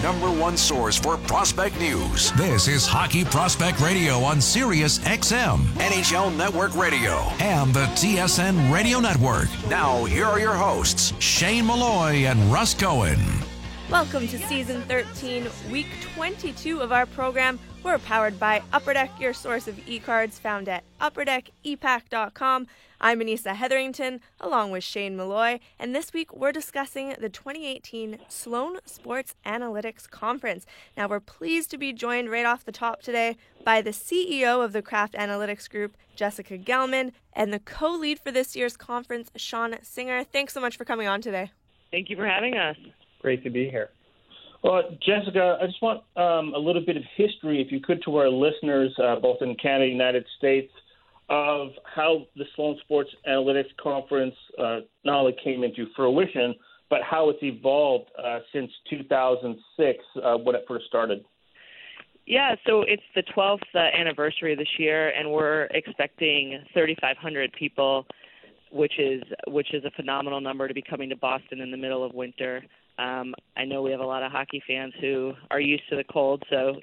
#1 source for prospect news. This is Hockey Prospect Radio on Sirius XM, NHL Network Radio, and the TSN Radio Network. Now, here are your hosts, Shane Malloy and Russ Cohen. Welcome to Season 13, Week 22 of our program. We're powered by Upper Deck, your source of e-cards found at upperdeckepack.com. I'm Anissa Hetherington, along with Shane Malloy, and this week we're discussing the 2018 Sloan Sports Analytics Conference. Now, we're pleased to be joined right off the top today by the CEO of the Kraft Analytics Group, Jessica Gelman, and the co-lead for this year's conference, Sean Singer. Thanks so much for coming on today. Thank you for having us. Great to be here. Well, Jessica, I just want a little bit of history, if you could, to our listeners, both in Canada and the United States, of how the Sloan Sports Analytics Conference not only came into fruition, but how it's evolved since 2006 when it first started. Yeah, so it's the 12th anniversary this year, and we're expecting 3,500 people, which is a phenomenal number to be coming to Boston in the middle of winter. I know we have a lot of hockey fans who are used to the cold, so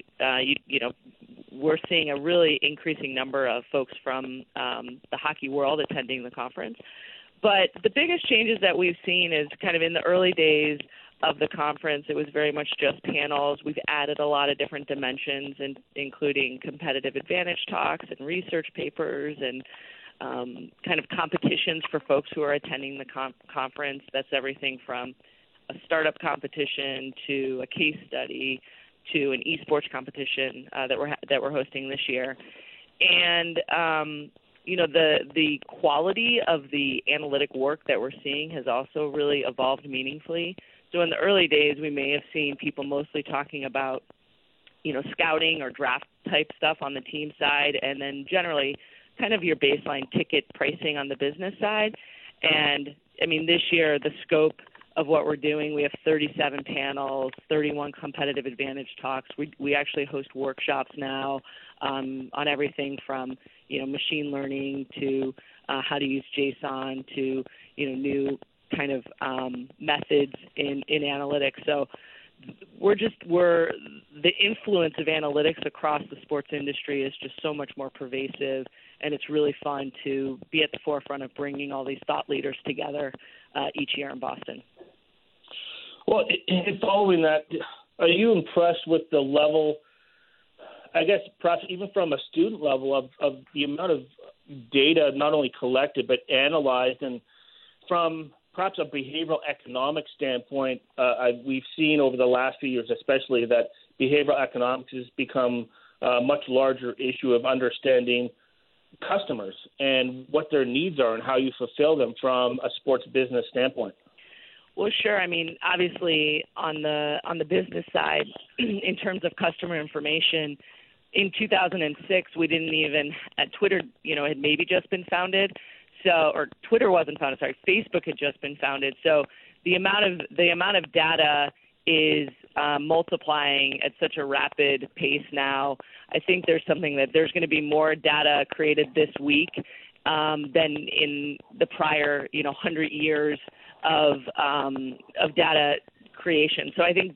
we're seeing a really increasing number of folks from the hockey world attending the conference. But the biggest changes that we've seen is kind of in the early days of the conference, it was very much just panels. We've added a lot of different dimensions, including competitive advantage talks and research papers and kind of competitions for folks who are attending the conference. That's everything from a startup competition to a case study to an esports competition that we're hosting this year. And the quality of the analytic work that we're seeing has also really evolved meaningfully. So in the early days, we may have seen people mostly talking about, scouting or draft type stuff on the team side, and then generally kind of your baseline ticket pricing on the business side. And I mean, this year, the scope of what we're doing, we have 37 panels, 31 competitive advantage talks. We actually host workshops now on everything from, machine learning to how to use JSON to, new kind of methods in analytics. So the influence of analytics across the sports industry is just so much more pervasive, and it's really fun to be at the forefront of bringing all these thought leaders together each year in Boston. Well, in following that, are you impressed with the level, I guess perhaps even from a student level, of the amount of data not only collected but analyzed? And from perhaps a behavioral economics standpoint, we've seen over the last few years especially that behavioral economics has become a much larger issue of understanding customers and what their needs are and how you fulfill them from a sports business standpoint. Well, sure. I mean, obviously, on the business side, in terms of customer information, in 2006, we didn't even Twitter, had maybe just been founded. So, or Twitter wasn't founded. Sorry, Facebook had just been founded. So, the amount of data is multiplying at such a rapid pace now. I think there's going to be more data created this week than in the prior, 100 years of data creation. So I think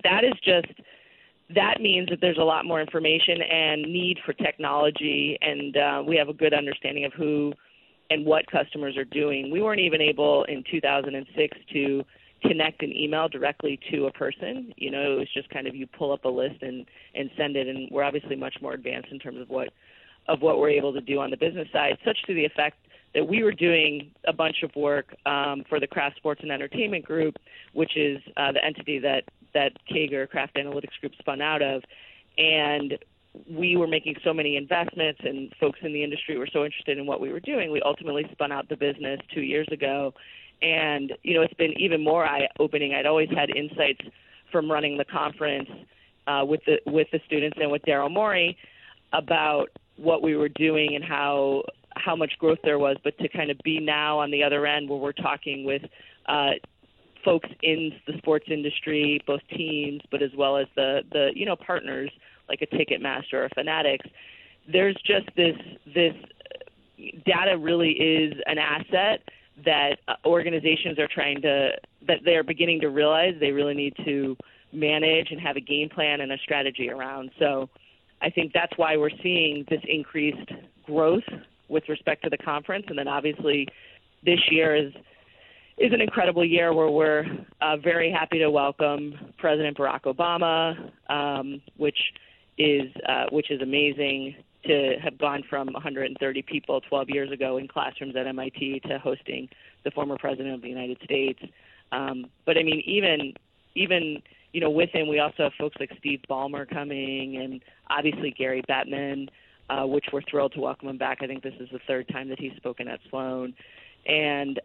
that means that there's a lot more information and need for technology, and we have a good understanding of who and what customers are doing. We weren't even able in 2006 to connect an email directly to a person. It was just kind of you pull up a list and send it, and we're obviously much more advanced in terms of what we're able to do on the business side, such to the effect that we were doing a bunch of work for the Kraft Sports and Entertainment Group, which is the entity that Kager, Kraft Analytics Group, spun out of. And we were making so many investments, and folks in the industry were so interested in what we were doing, we ultimately spun out the business 2 years ago. And, it's been even more eye-opening. I'd always had insights from running the conference with the students and with Daryl Morey about what we were doing and how much growth there was, but to kind of be now on the other end where we're talking with folks in the sports industry, both teams, but as well as the partners like a Ticketmaster or Fanatics, there's just this data really is an asset that organizations are that they're beginning to realize they really need to manage and have a game plan and a strategy around. So I think that's why we're seeing this increased growth with respect to the conference. And then obviously this year is an incredible year where we're very happy to welcome President Barack Obama, which is amazing to have gone from 130 people 12 years ago in classrooms at MIT to hosting the former president of the United States. But I mean, even with him, we also have folks like Steve Ballmer coming, and obviously Gary Bettman, which we're thrilled to welcome him back. I think this is the third time that he's spoken at Sloan. And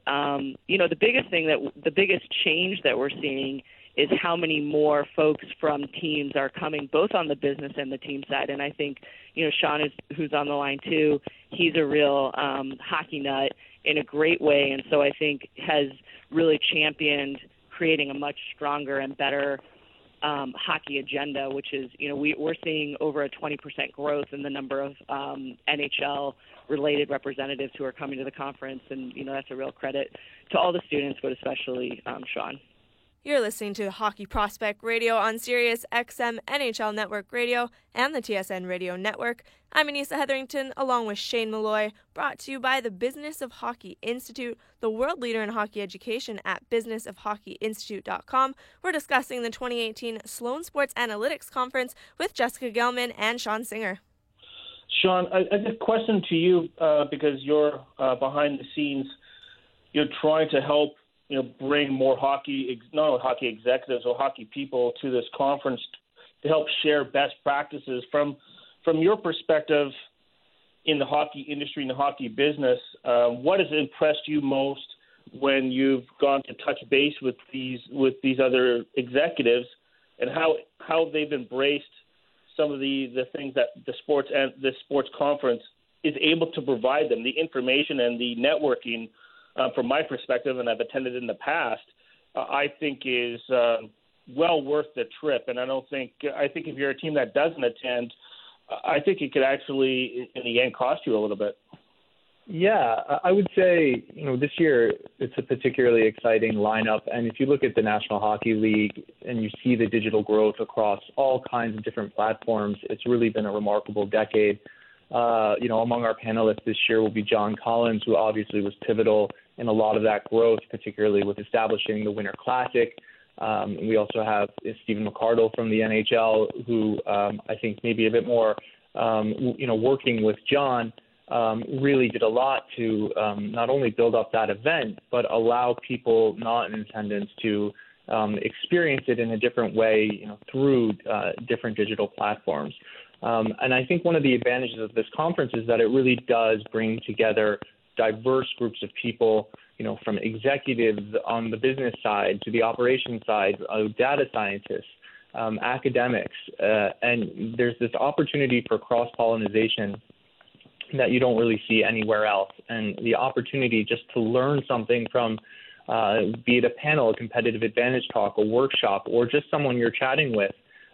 the biggest change that we're seeing is how many more folks from teams are coming, both on the business and the team side. And I think, Sean, who's on the line too, he's a real hockey nut in a great way. And so I think has really championed creating a much stronger and better hockey agenda, which is, we're seeing over a 20% growth in the number of NHL-related representatives who are coming to the conference. And, that's a real credit to all the students, but especially Sean. You're listening to Hockey Prospect Radio on Sirius XM NHL Network Radio and the TSN Radio Network. I'm Anissa Hetherington, along with Shane Malloy, brought to you by the Business of Hockey Institute, the world leader in hockey education at businessofhockeyinstitute.com. We're discussing the 2018 Sloan Sports Analytics Conference with Jessica Gelman and Sean Singer. Sean, I have a question to you because you're behind the scenes. You're trying to help bring more not only hockey executives or hockey people to this conference to help share best practices. From your perspective in the hockey industry and the hockey business, what has impressed you most when you've gone to touch base with these other executives, and how they've embraced some of the things that the sports conference is able to provide them, the information and the networking? From my perspective, and I've attended in the past, I think is well worth the trip. And I think if you're a team that doesn't attend, I think it could actually, in the end, cost you a little bit. Yeah, I would say, this year it's a particularly exciting lineup. And if you look at the National Hockey League and you see the digital growth across all kinds of different platforms, it's really been a remarkable decade. Among our panelists this year will be John Collins, who obviously was pivotal in a lot of that growth, particularly with establishing the Winter Classic. We also have Stephen McArdle from the NHL, who I think maybe a bit more, working with John, really did a lot to not only build up that event, but allow people not in attendance to experience it in a different way, through different digital platforms. And I think one of the advantages of this conference is that it really does bring together diverse groups of people, from executives on the business side to the operations side, data scientists, academics, and there's this opportunity for cross-pollination that you don't really see anywhere else. And the opportunity just to learn something from, be it a panel, a competitive advantage talk, a workshop, or just someone you're chatting with,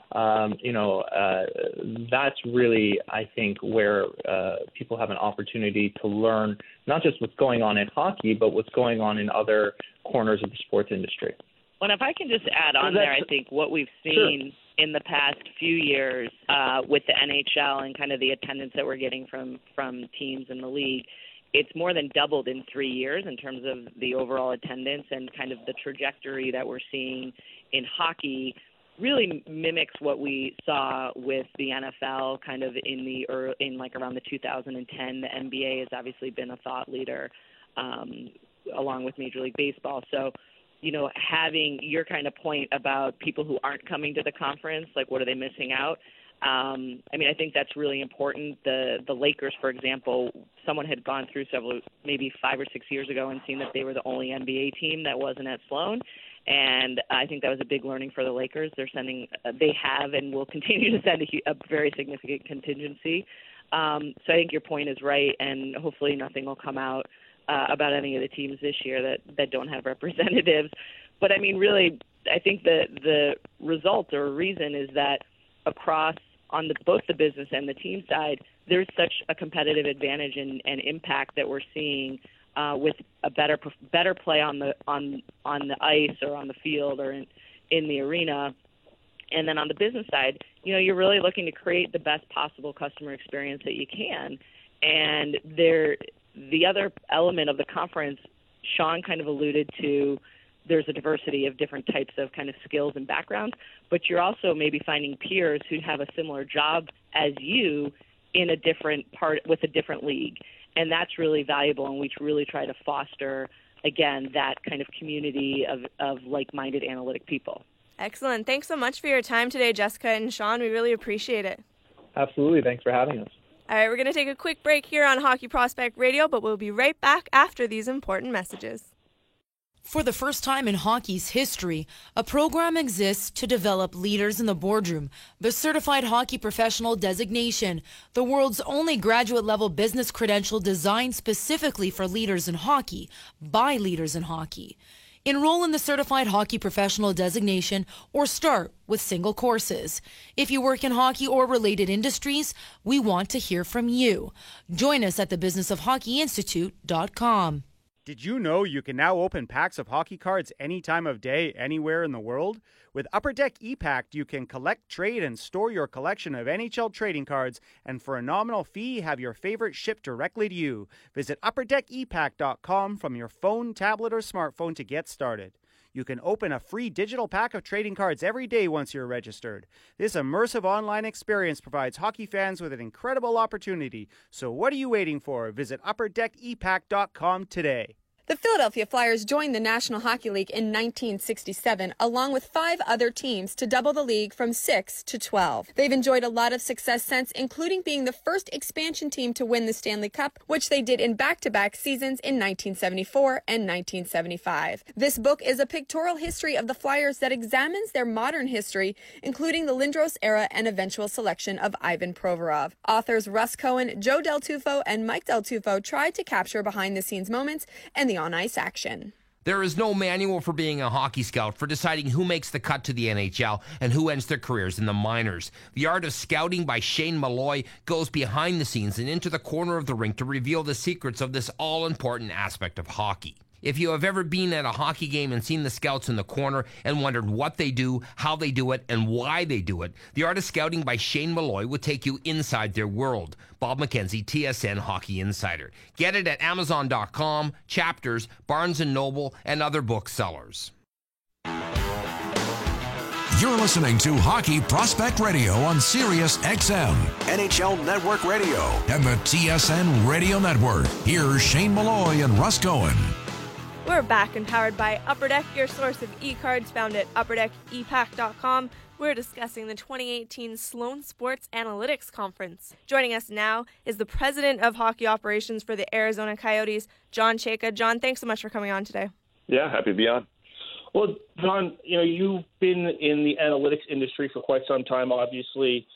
that's really, I think, where people have an opportunity to learn not just what's going on in hockey, but what's going on in other corners of the sports industry. Well, if I can just add on there, I think what we've seen in the past few years with the NHL and kind of the attendance that we're getting from teams in the league, it's more than doubled in 3 years in terms of the overall attendance, and kind of the trajectory that we're seeing in hockey really mimics what we saw with the NFL kind of in around the 2010. The NBA has obviously been a thought leader along with Major League Baseball. So, having your kind of point about people who aren't coming to the conference, like what are they missing out? I think that's really important. The Lakers, for example, someone had gone through maybe 5 or 6 years ago and seen that they were the only NBA team that wasn't at Sloan. And I think that was a big learning for the Lakers. They have and will continue to send a very significant contingency. So I think your point is right, and hopefully nothing will come out about any of the teams this year that don't have representatives. But really, I think the result or reason is that across on both the business and the team side, there's such a competitive advantage and impact that we're seeing with a better play on the ice or on the field or in the arena. And then on the business side, you're really looking to create the best possible customer experience that you can. And the other element of the conference, Sean kind of alluded to, there's a diversity of different types of kind of skills and backgrounds, but you're also maybe finding peers who have a similar job as you in a different part with a different league. And that's really valuable, and we really try to foster, again, that kind of community of like-minded analytic people. Excellent. Thanks so much for your time today, Jessica and Sean. We really appreciate it. Absolutely. Thanks for having us. All right, we're going to take a quick break here on Hockey Prospect Radio, but we'll be right back after these important messages. For the first time in hockey's history, a program exists to develop leaders in the boardroom. The Certified Hockey Professional designation, the world's only graduate-level business credential designed specifically for leaders in hockey, by leaders in hockey. Enroll in the Certified Hockey Professional designation or start with single courses. If you work in hockey or related industries, we want to hear from you. Join us at thebusinessofhockeyinstitute.com. Did you know you can now open packs of hockey cards any time of day, anywhere in the world? With Upper Deck ePack, you can collect, trade, and store your collection of NHL trading cards, and for a nominal fee, have your favorite shipped directly to you. Visit UpperDeckEPack.com from your phone, tablet, or smartphone to get started. You can open a free digital pack of trading cards every day once you're registered. This immersive online experience provides hockey fans with an incredible opportunity. So what are you waiting for? Visit UpperDeckEPack.com today. The Philadelphia Flyers joined the National Hockey League in 1967, along with 5 other teams, to double the league from 6 to 12. They've enjoyed a lot of success since, including being the first expansion team to win the Stanley Cup, which they did in back-to-back seasons in 1974 and 1975. This book is a pictorial history of the Flyers that examines their modern history, including the Lindros era and eventual selection of Ivan Provorov. Authors Russ Cohen, Joe Del Tufo, and Mike Del Tufo tried to capture behind-the-scenes moments and the on-ice action. There is no manual for being a hockey scout, for deciding who makes the cut to the NHL and who ends their careers in the minors. The Art of Scouting by Shane Malloy goes behind the scenes and into the corner of the rink to reveal the secrets of this all-important aspect of hockey. If you have ever been at a hockey game and seen the scouts in the corner and wondered what they do, how they do it, and why they do it, The Art of Scouting by Shane Malloy will take you inside their world. Bob McKenzie, TSN Hockey Insider. Get it at Amazon.com, Chapters, Barnes & Noble, and other booksellers. You're listening to Hockey Prospect Radio on Sirius XM, NHL Network Radio, and the TSN Radio Network. Here's Shane Malloy and Russ Cohen. We're back and powered by Upper Deck, your source of e-cards found at UpperDeckEPack.com. We're discussing the 2018 Sloan Sports Analytics Conference. Joining us now is the president of hockey operations for the Arizona Coyotes, John Chayka. John, thanks so much for coming on today. Yeah, happy to be on. Well, John, you've been in the analytics industry for quite some time, obviously,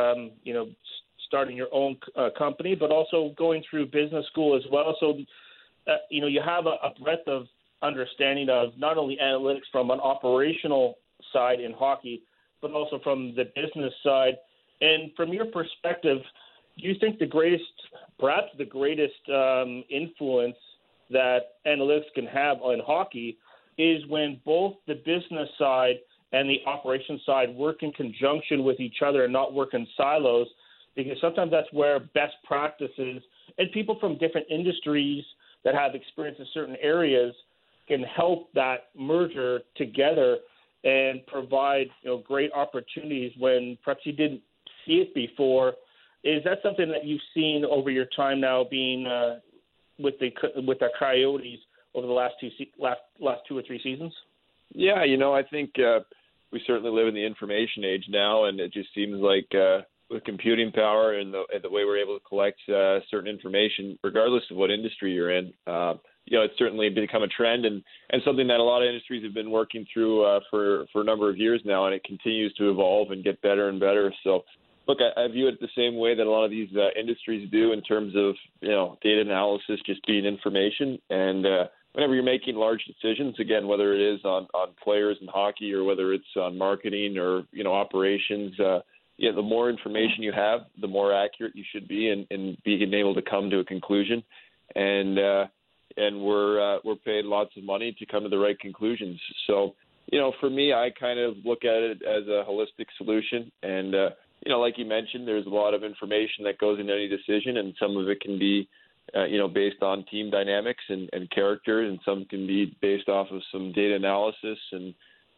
starting your own company, but also going through business school as well. So, you have a breadth of understanding of not only analytics from an operational side in hockey, but also from the business side. And from your perspective, do you think perhaps the greatest influence that analytics can have on hockey is when both the business side and the operations side work in conjunction with each other and not work in silos? Because sometimes that's where best practices and people from different industries that have experience in certain areas can help that merger together and provide great opportunities when perhaps you didn't see it before. Is that something that you've seen over your time now being with the Coyotes over the last 2 or 3 seasons? Yeah, I think we certainly live in the information age now, and it just seems like with computing power and the way we're able to collect certain information, regardless of what industry you're in, it's certainly become a trend and something that a lot of industries have been working through for a number of years now, and it continues to evolve and get better and better. So, look, I view it the same way that a lot of these industries do in terms of data analysis just being information. And whenever you're making large decisions, again, whether it is on players in hockey or whether it's on marketing or operations. The more information you have, the more accurate you should be in being able to come to a conclusion. And, and we're paid lots of money to come to the right conclusions. So, for me, I kind of look at it as a holistic solution. And, like you mentioned, there's a lot of information that goes into any decision, and some of it can be, based on team dynamics and character, and some can be based off of some data analysis. And,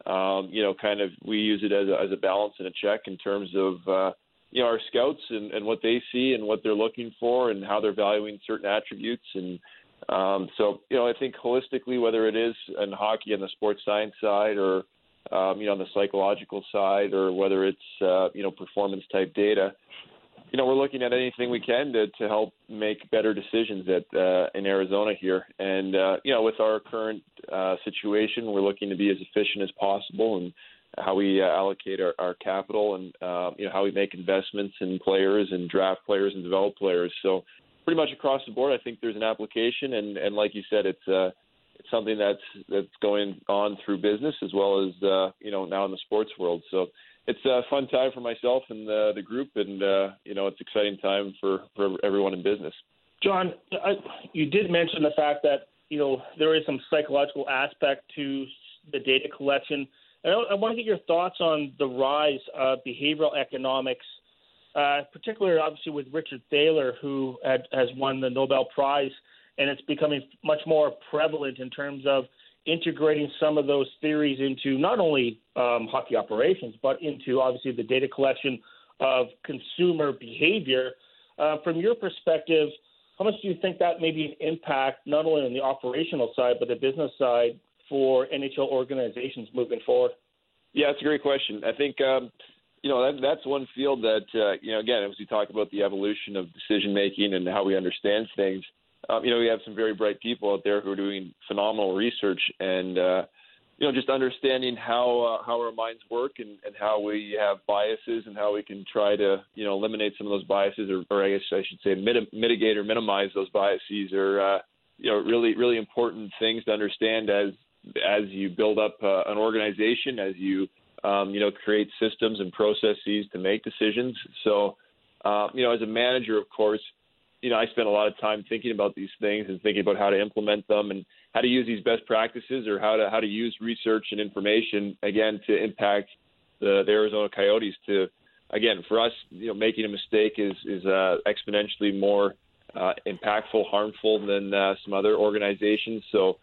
kind of we use it as a balance and a check in terms of, our scouts and what they see and what they're looking for and how they're valuing certain attributes. And so, I think holistically, whether it is in hockey on the sports science side or, on the psychological side, or whether it's, performance type data, we're looking at anything we can to help make better decisions in Arizona here. And, with our current situation, we're looking to be as efficient as possible and how we allocate our capital and, how we make investments in players and draft players and develop players. So pretty much across the board, I think there's an application. And like you said, it's something that's going on through business as well as, now in the sports world. So it's a fun time for myself and the group, and, it's an exciting time for everyone in business. John, you did mention the fact that, there is some psychological aspect to the data collection. I want to get your thoughts on the rise of behavioral economics, particularly obviously with Richard Thaler, who has won the Nobel Prize, and it's becoming much more prevalent in terms of integrating some of those theories into not only hockey operations, but into obviously the data collection of consumer behavior. From your perspective, how much do you think that may be an impact not only on the operational side, but the business side for NHL organizations moving forward? Yeah, it's a great question. I think, that's one field that, again, as we talk about the evolution of decision-making and how we understand things, we have some very bright people out there who are doing phenomenal research and, just understanding how our minds work and how we have biases and how we can try to, eliminate some of those biases or I guess I should say mitigate or minimize those biases are, really, really important things to understand as you build up an organization, as you, create systems and processes to make decisions. So, as a manager, of course, I spend a lot of time thinking about these things and thinking about how to implement them and how to use these best practices or how to use research and information, again, to impact the Arizona Coyotes to, again, for us, making a mistake is exponentially more impactful, harmful than some other organizations. So,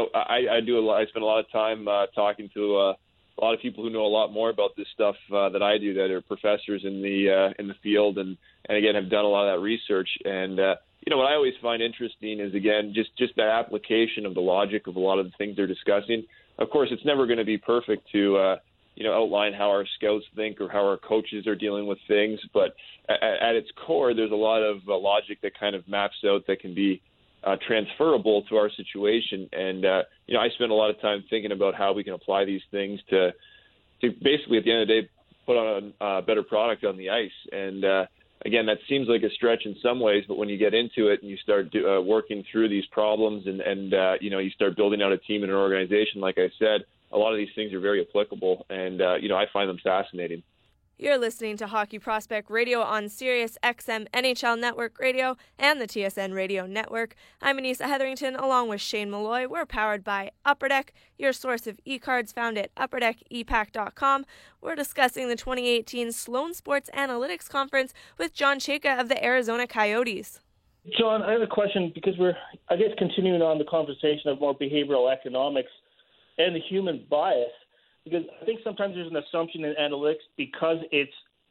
I spend a lot of time talking to a lot of people who know a lot more about this stuff that I do, that are professors in the field, and again have done a lot of that research. And what I always find interesting is, again, just that application of the logic of a lot of the things they're discussing. Of course, it's never going to be perfect to outline how our scouts think or how our coaches are dealing with things, but at its core, there's a lot of logic that kind of maps out that can be transferable to our situation. And, I spend a lot of time thinking about how we can apply these things to basically at the end of the day, put on a better product on the ice. And, again, that seems like a stretch in some ways, but when you get into it and you start working through these problems and you start building out a team and an organization, like I said, a lot of these things are very applicable. And, I find them fascinating. You're listening to Hockey Prospect Radio on Sirius XM NHL Network Radio and the TSN Radio Network. I'm Anissa Hetherington along with Shane Malloy. We're powered by Upper Deck, your source of e-cards found at upperdeckepack.com. We're discussing the 2018 Sloan Sports Analytics Conference with John Chayka of the Arizona Coyotes. John, I have a question because we're, continuing on the conversation of more behavioral economics and the human bias. Because I think sometimes there's an assumption in analytics because it's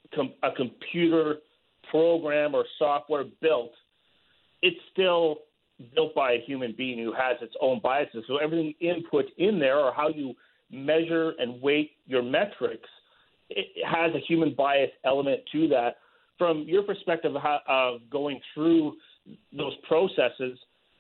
a computer program or software built, it's still built by a human being who has its own biases. So everything input in there or how you measure and weight your metrics, it has a human bias element to that. From your perspective of going through those processes,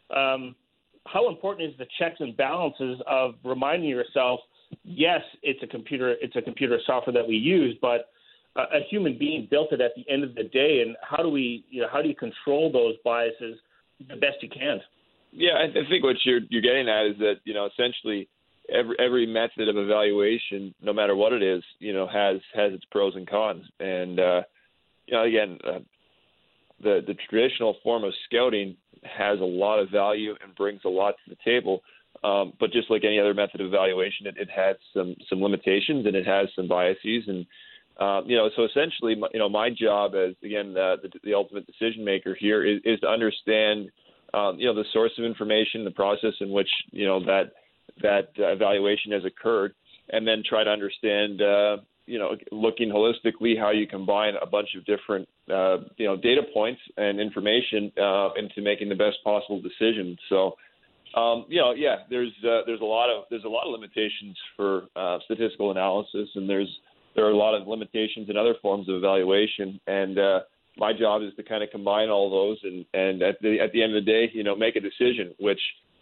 how important is the checks and balances of reminding yourself, yes, it's a computer software that we use, but a human being built it at the end of the day. And how do you control those biases the best you can? Yeah, I think what you're getting at is that, essentially every method of evaluation, no matter what it is, has its pros and cons. And, again, the traditional form of scouting has a lot of value and brings a lot to the table. But just like any other method of evaluation, it has some limitations and it has some biases. And, so essentially, my job as, again, the ultimate decision maker here is to understand, the source of information, the process in which, that evaluation has occurred, and then try to understand, looking holistically how you combine a bunch of different, data points and information into making the best possible decision. So, there's a lot of limitations for statistical analysis, and there are a lot of limitations in other forms of evaluation. And my job is to kind of combine all those, and at the end of the day, make a decision. Which,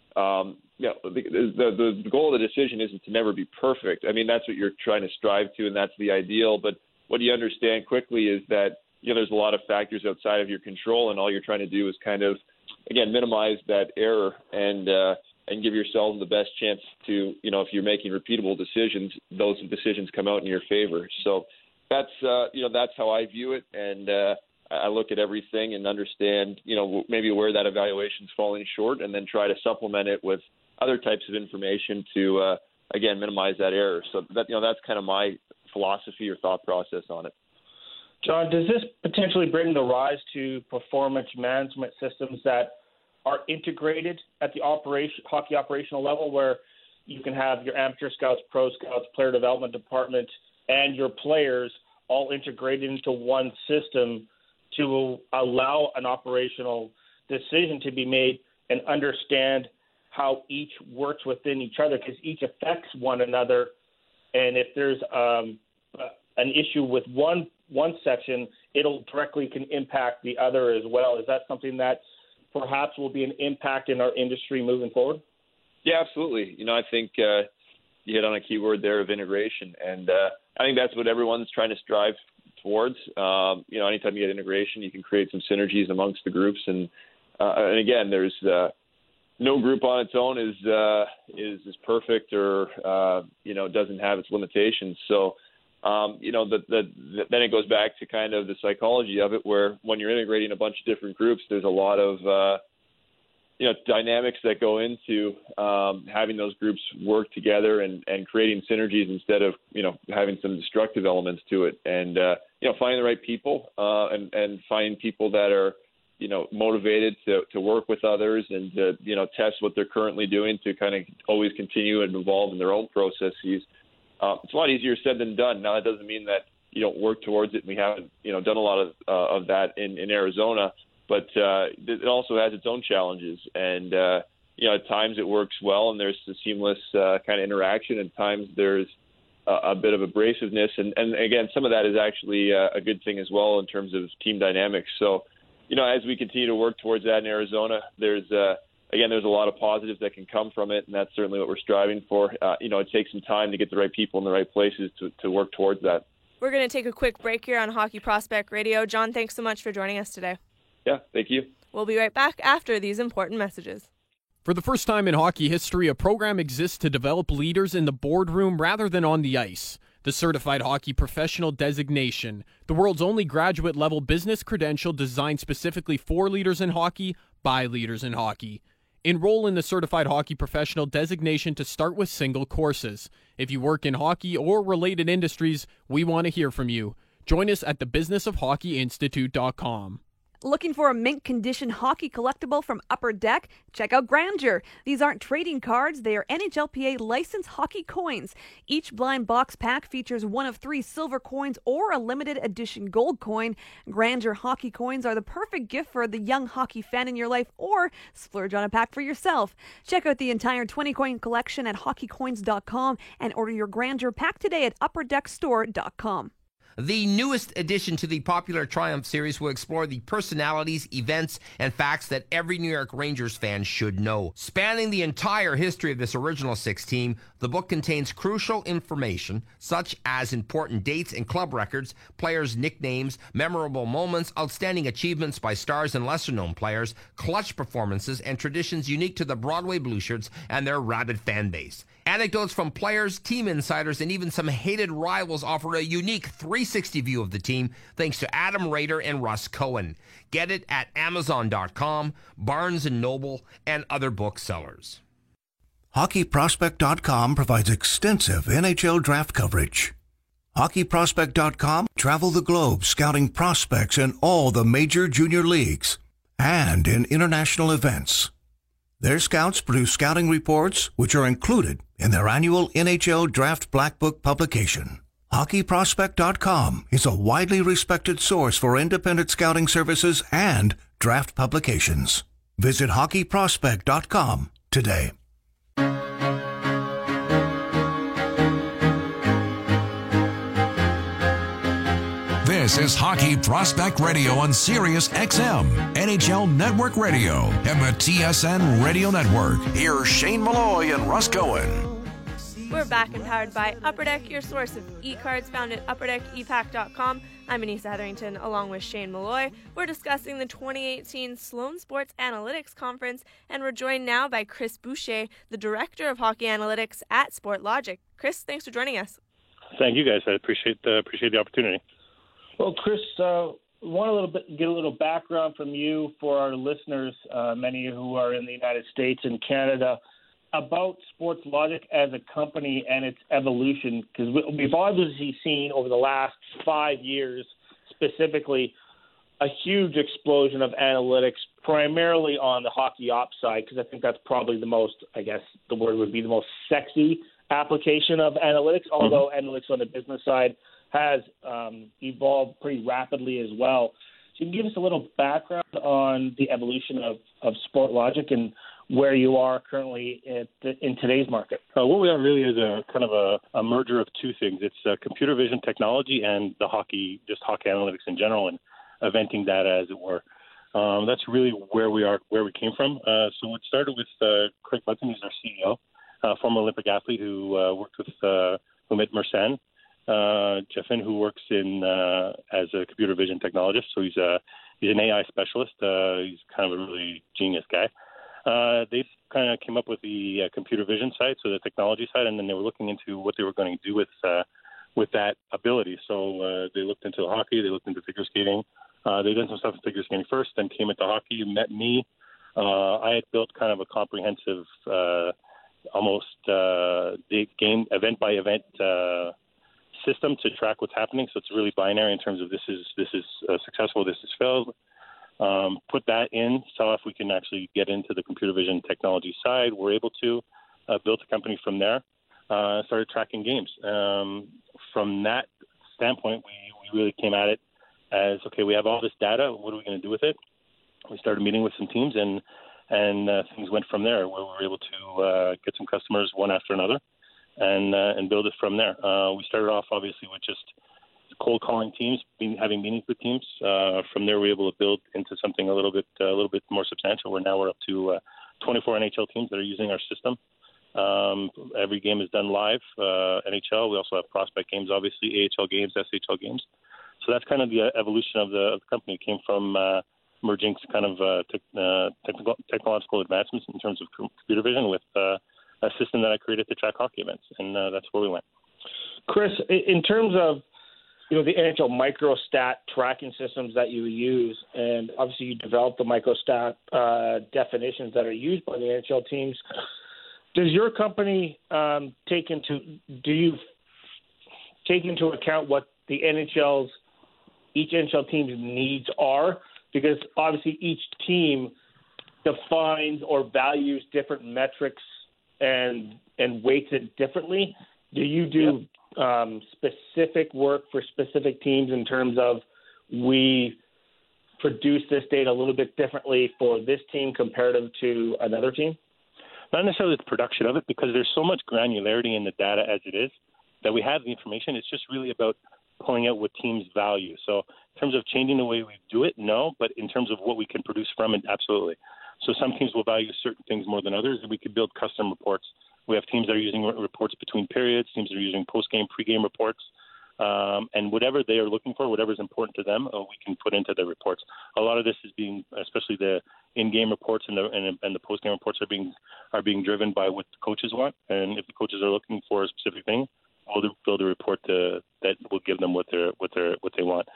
the goal of the decision isn't to never be perfect. I mean, that's what you're trying to strive to, and that's the ideal. But what you understand quickly is that there's a lot of factors outside of your control, and all you're trying to do is kind of, again, minimize that error and give yourself the best chance to, if you're making repeatable decisions, those decisions come out in your favor. So that's how I view it. And I look at everything and understand, maybe where that evaluation is falling short, and then try to supplement it with other types of information to, again, minimize that error. So that's kind of my philosophy or thought process on it. John, does this potentially bring the rise to performance management systems that are integrated at the hockey operational level, where you can have your amateur scouts, pro scouts, player development department, and your players all integrated into one system to allow an operational decision to be made and understand how each works within each other, because each affects one another. And if there's an issue with one section, it'll directly can impact the other as well. Is that something that perhaps will be an impact in our industry moving forward? Yeah, absolutely. I think you hit on a key word there of integration. And I think that's what everyone's trying to strive towards. Anytime you get integration, you can create some synergies amongst the groups. And again, there's no group on its own is perfect or, doesn't have its limitations. So, then it goes back to kind of the psychology of it, where when you're integrating a bunch of different groups, there's a lot of, dynamics that go into having those groups work together and creating synergies instead of, having some destructive elements to it. And, finding the right people and finding people that are, motivated to work with others and to, test what they're currently doing to kind of always continue and evolve in their own processes. It's a lot easier said than done. Now, that doesn't mean that you don't work towards it. We haven't, done a lot of that in Arizona, but it also has its own challenges. And, at times it works well and there's a seamless kind of interaction. At times there's a bit of abrasiveness. And again, some of that is actually a good thing as well in terms of team dynamics. So, as we continue to work towards that in Arizona, there's a lot of positives that can come from it, and that's certainly what we're striving for. It takes some time to get the right people in the right places to work towards that. We're going to take a quick break here on Hockey Prospect Radio. John, thanks so much for joining us today. Yeah, thank you. We'll be right back after these important messages. For the first time in hockey history, a program exists to develop leaders in the boardroom rather than on the ice. The Certified Hockey Professional designation, the world's only graduate-level business credential designed specifically for leaders in hockey by leaders in hockey. Enroll in the Certified Hockey Professional designation to start with single courses. If you work in hockey or related industries, we want to hear from you. Join us at thebusinessofhockeyinstitute.com. Looking for a mint condition hockey collectible from Upper Deck? Check out Grandeur. These aren't trading cards, they are NHLPA licensed hockey coins. Each blind box pack features one of 3 silver coins or a limited edition gold coin. Grandeur hockey coins are the perfect gift for the young hockey fan in your life, or splurge on a pack for yourself. Check out the entire 20-coin collection at hockeycoins.com and order your Grandeur pack today at upperdeckstore.com. The newest addition to the popular Triumph series will explore the personalities, events, and facts that every New York Rangers fan should know. Spanning the entire history of this original 6 team, the book contains crucial information such as important dates and club records, players' nicknames, memorable moments, outstanding achievements by stars and lesser-known players, clutch performances, and traditions unique to the Broadway Blueshirts and their rabid fan base. Anecdotes from players, team insiders, and even some hated rivals offer a unique 360 360 view of the team thanks to Adam Rader and Russ Cohen. Get it at Amazon.com, Barnes & Noble, and other booksellers. HockeyProspect.com provides extensive NHL draft coverage. HockeyProspect.com travel the globe scouting prospects in all the major junior leagues and in international events. Their scouts produce scouting reports which are included in their annual NHL Draft Black Book publication. HockeyProspect.com is a widely respected source for independent scouting services and draft publications. Visit HockeyProspect.com today. This is Hockey Prospect Radio on Sirius XM, NHL Network Radio, and the TSN Radio Network. Here's Shane Malloy and Russ Cohen. We're back and powered by Upper Deck, your source of e-cards found at upperdeckepac.com. I'm Anissa Hetherington along with Shane Malloy. We're discussing the 2018 Sloan Sports Analytics Conference, and we're joined now by Chris Boucher, the Director of Hockey Analytics at Sportlogiq. Chris, thanks for joining us. Thank you, guys. I appreciate the opportunity. Well, Chris, want to get a little background from you for our listeners, many who are in the United States and Canada, about Sportlogiq as a company and its evolution, because we've obviously seen over the last 5 years specifically a huge explosion of analytics, primarily on the hockey ops side, because I think that's probably the most, I guess the word would be the most sexy application of analytics, although analytics on the business side has evolved pretty rapidly as well. So you can give us a little background on the evolution of Sportlogiq and where you are currently in today's market. What we are really is a kind of a merger of two things. It's computer vision technology and the hockey analytics in general and eventing data, as it were. That's really where we are, where we came from. So it started with Craig Button, who's our CEO, former Olympic athlete who worked with Umit Mersan. Jeff Finn, who works in as a computer vision technologist, so he's an AI specialist. He's kind of a really genius guy. They kind of came up with the computer vision side, so the technology side, and then they were looking into what they were going to do with that ability. So they looked into hockey, they looked into figure skating. They did some stuff in figure skating first, then came into hockey, met me. I had built kind of a comprehensive, almost game event by event system to track what's happening. So it's really binary in terms of this is successful, this is failed. Put that in, saw if we can actually get into the computer vision technology side. We're able to build a company from there. Started tracking games. From that standpoint, we really came at it as, okay, we have all this data. What are we going to do with it? We started meeting with some teams, and things went from there, where we were able to get some customers one after another and build it from there. We started off, obviously, with just cold calling teams, having meetings with teams. From there, we were able to build into something a little bit more substantial. Where now we're up to 24 NHL teams that are using our system. Every game is done live. NHL. We also have prospect games, obviously, AHL games, SHL games. So that's kind of the evolution of the company. It came from merging kind of technological advancements in terms of computer vision with a system that I created to track hockey events, and that's where we went. Chris, in terms of the NHL microstat tracking systems that you use, and obviously you developed the microstat definitions that are used by the NHL teams. Does your company take into account what the each NHL team's needs are? Because obviously each team defines or values different metrics and weights it differently. Do you do specific work for specific teams in terms of we produce this data a little bit differently for this team comparative to another team? Not necessarily the production of it, because there's so much granularity in the data as it is that we have the information. It's just really about pulling out what teams value. So in terms of changing the way we do it, no, but in terms of what we can produce from it, absolutely. So some teams will value certain things more than others, and we could build custom reports. We have teams that are using reports between periods, teams that are using post-game, pre-game reports, and whatever they are looking for, whatever is important to them, we can put into the reports. A lot of this is being, especially the in-game reports and the post-game reports are being driven by what the coaches want. And if the coaches are looking for a specific thing, we'll build a report to that will give them what they want.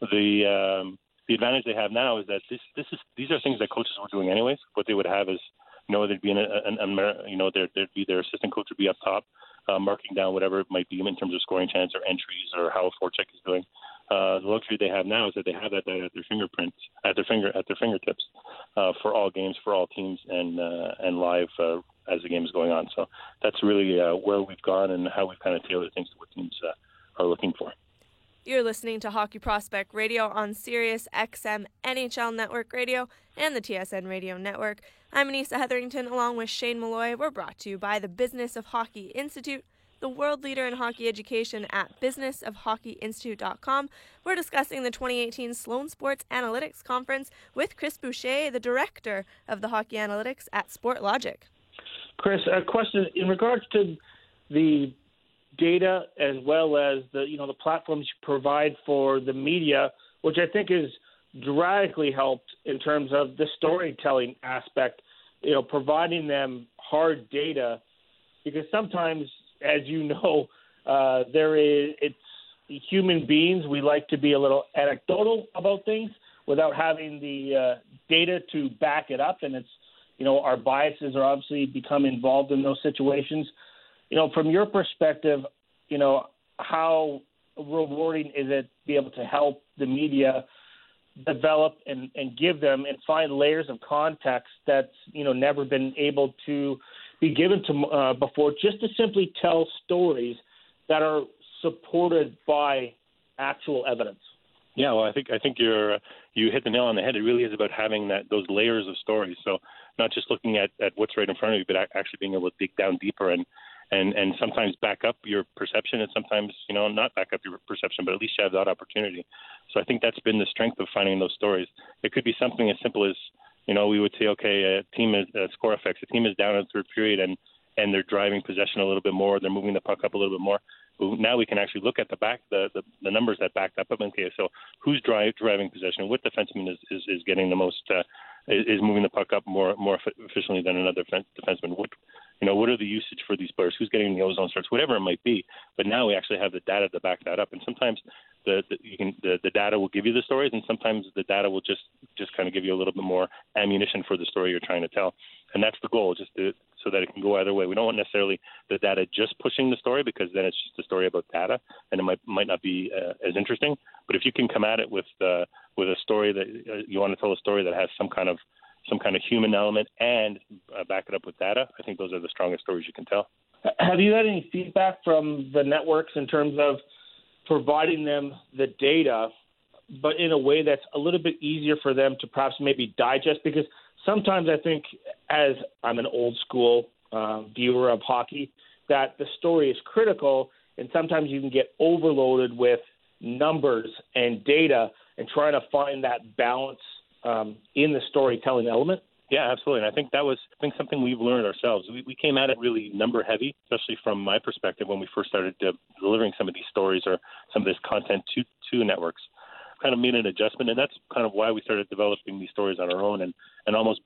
The advantage they have now is that these are things that coaches were doing anyways. What they would have is, there'd be there'd be their assistant coach would be up top, marking down whatever it might be in terms of scoring chance or entries or how a forecheck is doing. The luxury they have now is that they have that data at their fingertips for all games, for all teams, and live as the game is going on. So that's really where we've gone and how we've kind of tailored things to what teams are looking for. You're listening to Hockey Prospect Radio on Sirius XM NHL Network Radio and the TSN Radio Network. I'm Anissa Hetherington along with Shane Malloy. We're brought to you by the Business of Hockey Institute, the world leader in hockey education at businessofhockeyinstitute.com. We're discussing the 2018 Sloan Sports Analytics Conference with Chris Boucher, the director of the Hockey Analytics at SportLogic. Chris, a question in regards to the data as well as the platforms you provide for the media, which I think is dramatically helped in terms of the storytelling aspect, providing them hard data, because sometimes, as you know, it's human beings. We like to be a little anecdotal about things without having the data to back it up, and it's our biases are obviously become involved in those situations. From your perspective, how rewarding is it to be able to help the media develop and give them and find layers of context that's never been able to be given to before, just to simply tell stories that are supported by actual evidence? Yeah, well, I think you hit the nail on the head. It really is about having those layers of stories. So not just looking at what's right in front of you, but actually being able to dig down deeper and sometimes back up your perception, and sometimes not back up your perception, but at least you have that opportunity. So I think that's been the strength of finding those stories. It could be something as simple as we would say, okay, a team is score effects. A team is down in the third period and they're driving possession a little bit more. They're moving the puck up a little bit more. Now we can actually look at the numbers that back that up. Okay, so who's driving possession? What defenseman is getting the most? Is moving the puck up more efficiently than another defenseman? What are the usage for these players? Who's getting the ozone starts? Whatever it might be. But now we actually have the data to back that up. And sometimes the data will give you the stories, and sometimes the data will just kind of give you a little bit more ammunition for the story you're trying to tell. And that's the goal, so that it can go either way. We don't want necessarily the data just pushing the story, because then it's just a story about data, and it might not be as interesting. But if you can come at it with a story that you want to tell, a story that has some kind of human element and back it up with data, I think those are the strongest stories you can tell. Have you had any feedback from the networks in terms of providing them the data, but in a way that's a little bit easier for them to perhaps maybe digest? Because sometimes I think, as I'm an old school viewer of hockey, that the story is critical, and sometimes you can get overloaded with numbers and data and trying to find that balance in the storytelling element. Yeah, absolutely. And I think that was something we've learned ourselves. We came at it really number heavy, especially from my perspective when we first started delivering some of these stories or some of this content to networks. Kind of made an adjustment, and that's kind of why we started developing these stories on our own and almost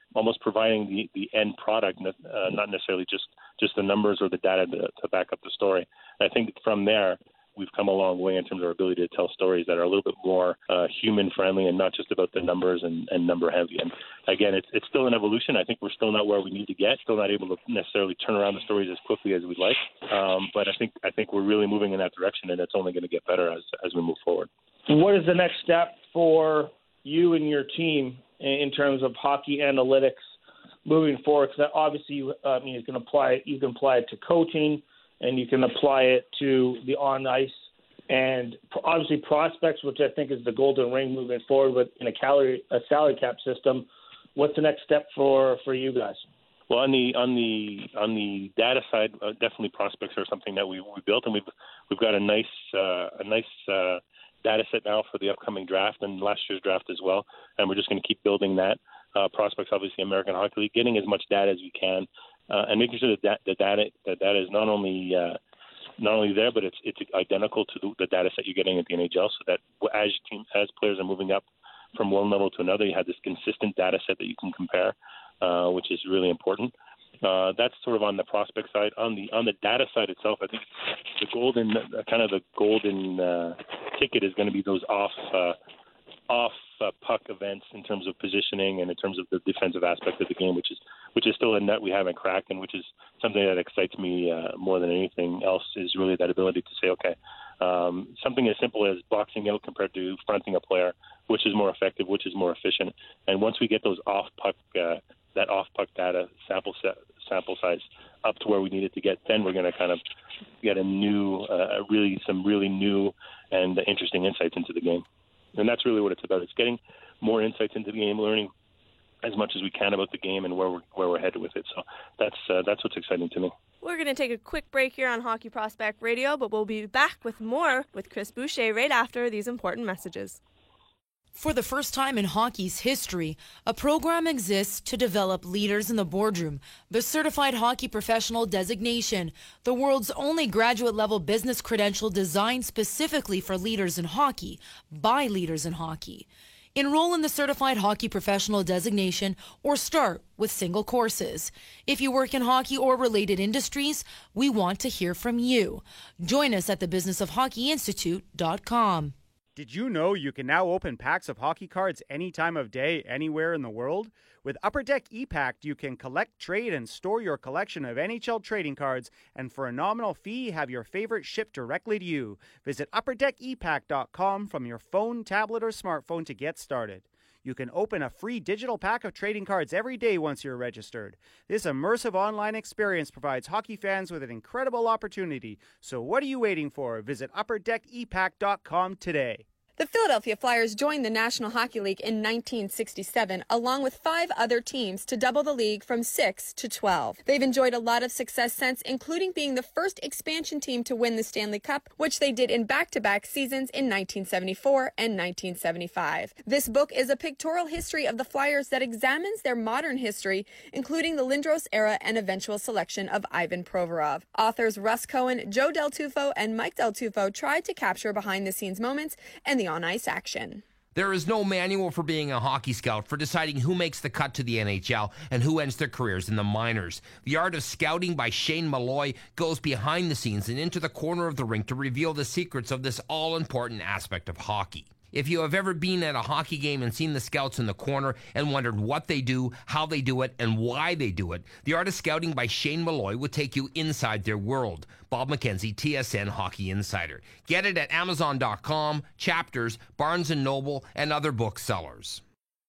providing the end product, not necessarily just the numbers or the data to back up the story. And I think from there, we've come a long way in terms of our ability to tell stories that are a little bit more human friendly and not just about the numbers and number heavy. And again, it's still an evolution. I think we're still not where we need to get, still not able to necessarily turn around the stories as quickly as we'd like. But I think we're really moving in that direction, and it's only going to get better as we move forward. What is the next step for you and your team in terms of hockey analytics moving forward? Because obviously, you can apply it to coaching, and you can apply it to the on ice, and obviously prospects, which I think is the golden ring moving forward in a salary cap system. What's the next step for you guys? Well, on the data side, definitely prospects are something that we built, and we've got a nice data set now for the upcoming draft and last year's draft as well, and we're just going to keep building that. Prospects, obviously, American Hockey League, getting as much data as we can, and making sure that the data is not only there, but it's identical to the data set you're getting at the NHL, so that as players are moving up from one level to another, you have this consistent data set that you can compare, which is really important. That's sort of on the prospect side. On the data side itself, I think the golden ticket is going to be those off puck events in terms of positioning and in terms of the defensive aspect of the game, which is still a nut we haven't cracked, and which is something that excites me more than anything else. Is really that ability to say, okay, something as simple as boxing out compared to fronting a player, which is more effective, which is more efficient. And once we get those off puck data sample size up to where we need it to get, then we're going to kind of get some really new and interesting insights into the game. And that's really what it's about. It's getting more insights into the game, learning as much as we can about the game and where we're headed with it. So that's what's exciting to me. We're going to take a quick break here on Hockey Prospect Radio, but we'll be back with more with Chris Boucher right after these important messages. For the first time in hockey's history, a program exists to develop leaders in the boardroom. The Certified Hockey Professional designation, the world's only graduate-level business credential designed specifically for leaders in hockey, by leaders in hockey. Enroll in the Certified Hockey Professional designation or start with single courses. If you work in hockey or related industries, we want to hear from you. Join us at thebusinessofhockeyinstitute.com. Did you know you can now open packs of hockey cards any time of day, anywhere in the world? With Upper Deck ePack, you can collect, trade, and store your collection of NHL trading cards, and for a nominal fee, have your favorite shipped directly to you. Visit UpperDeckEPack.com from your phone, tablet, or smartphone to get started. You can open a free digital pack of trading cards every day once you're registered. This immersive online experience provides hockey fans with an incredible opportunity. So what are you waiting for? Visit UpperDeckEPack.com today. The Philadelphia Flyers joined the National Hockey League in 1967, along with 5 other teams, to double the league from 6 to 12. They've enjoyed a lot of success since, including being the first expansion team to win the Stanley Cup, which they did in back-to-back seasons in 1974 and 1975. This book is a pictorial history of the Flyers that examines their modern history, including the Lindros era and eventual selection of Ivan Provorov. Authors Russ Cohen, Joe Del Tufo, and Mike Del Tufo tried to capture behind-the-scenes moments and the on-ice action. There is no manual for being a hockey scout, for deciding who makes the cut to the NHL and who ends their careers in the minors. The Art of Scouting by Shane Malloy goes behind the scenes and into the corner of the rink to reveal the secrets of this all-important aspect of hockey. If you have ever been at a hockey game and seen the scouts in the corner and wondered what they do, how they do it, and why they do it, The Art of Scouting by Shane Malloy will take you inside their world. Bob McKenzie, TSN Hockey Insider. Get it at Amazon.com, Chapters, Barnes & Noble, and other booksellers.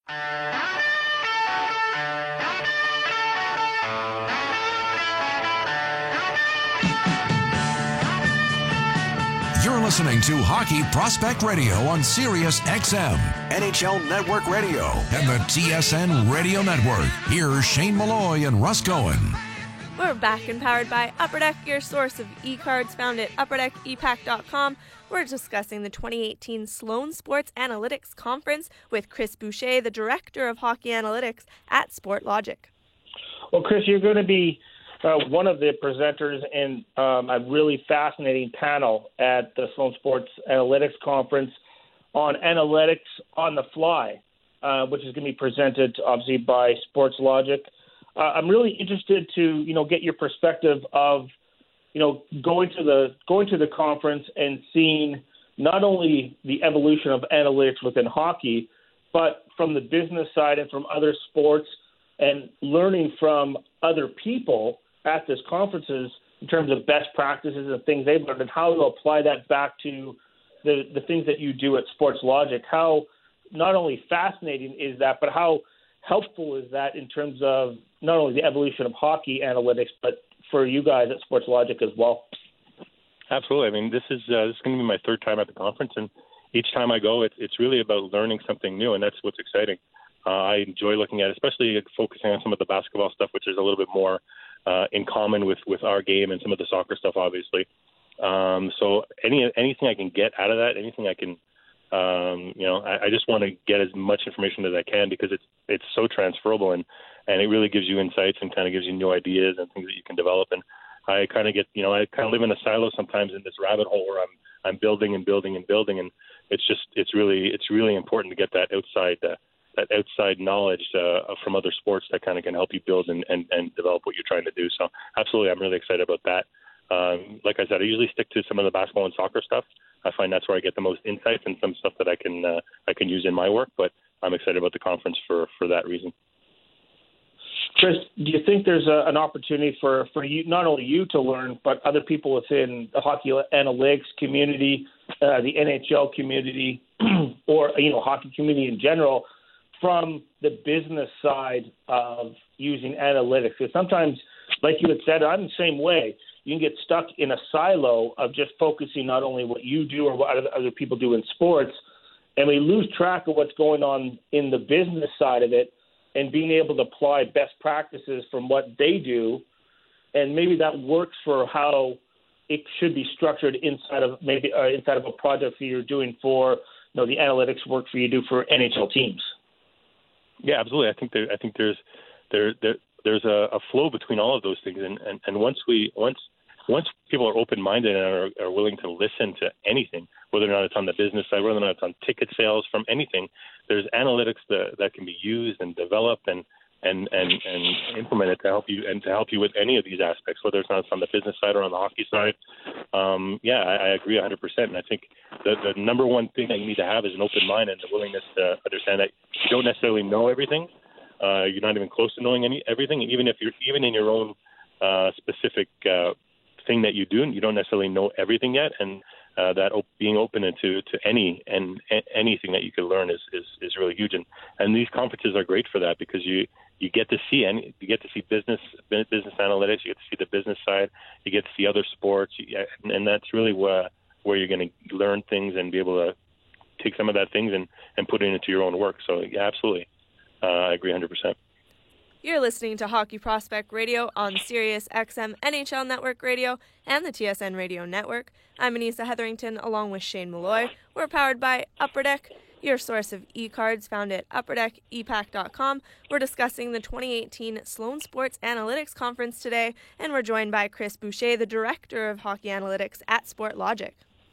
You're listening to Hockey Prospect Radio on Sirius XM, NHL Network Radio, and the TSN Radio Network. Here's Shane Malloy and Russ Cohen. We're back and powered by Upper Deck, your source of e-cards found at UpperDeckEPack.com. We're discussing the 2018 Sloan Sports Analytics Conference with Chris Boucher, the Director of Hockey Analytics at SportLogic. Well, Chris, you're going to be one of the presenters in a really fascinating panel at the Sloan Sports Analytics Conference on analytics on the fly, which is going to be presented obviously by SportsLogic. I'm really interested to get your perspective of going to the conference and seeing not only the evolution of analytics within hockey, but from the business side and from other sports, and learning from other people at these conferences in terms of best practices and things they've learned, and how to apply that back to the things that you do at SportsLogic. How not only fascinating is that, but how helpful is that in terms of not only the evolution of hockey analytics, but for you guys at SportsLogic as well? Absolutely. I mean, this is going to be my third time at the conference, and each time I go, it's really about learning something new, and that's what's exciting. I enjoy looking at, especially focusing on some of the basketball stuff, which is a little bit more in common with our game, and some of the soccer stuff, obviously. So anything I can get out of that, anything I can, I just want to get as much information as I can, because it's so transferable, and it really gives you insights and kind of gives you new ideas and things that you can develop. And I kind of get, I kind of live in a silo sometimes in this rabbit hole where I'm building and building and building, and it's really important to get that outside outside knowledge from other sports that kind of can help you build and develop what you're trying to do. So absolutely, I'm really excited about that. Like I said, I usually stick to some of the basketball and soccer stuff. I find that's where I get the most insights and some stuff that I can use in my work. But I'm excited about the conference for that reason. Chris, do you think there's an opportunity for you, not only you to learn, but other people within the hockey analytics community, the NHL community, or hockey community in general, from the business side of using analytics? Because sometimes, like you had said, I'm the same way. You can get stuck in a silo of just focusing not only what you do or what other people do in sports, and we lose track of what's going on in the business side of it, and being able to apply best practices from what they do, and maybe that works for how it should be structured inside of a project that you're doing for the analytics work for you do for NHL teams. Yeah, absolutely. I think there's a flow between all of those things, and once people are open-minded and are willing to listen to anything, whether or not it's on the business side, whether or not it's on ticket sales, from anything, there's analytics that can be used and developed and implemented to help you with any of these aspects, whether it's not on the business side or on the hockey side. I agree 100%. And I think the number one thing that you need to have is an open mind and the willingness to understand that you don't necessarily know everything. You're not even close to knowing everything, even in your own specific thing that you do, and you don't necessarily know everything yet, and being open to anything that you can learn is really huge, and these conferences are great for that, because you get to see business analytics, you get to see the business side, you get to see other sports, and that's really where you're going to learn things and be able to take some of that things and put it into your own work. So yeah, absolutely, I agree 100%. You're listening to Hockey Prospect Radio on Sirius XM NHL Network Radio and the TSN Radio Network. I'm Anissa Hetherington along with Shane Malloy. We're powered by Upper Deck, your source of e-cards found at upperdeckepac.com. We're discussing the 2018 Sloan Sports Analytics Conference today, and we're joined by Chris Boucher, the Director of Hockey Analytics at Sportlogiq.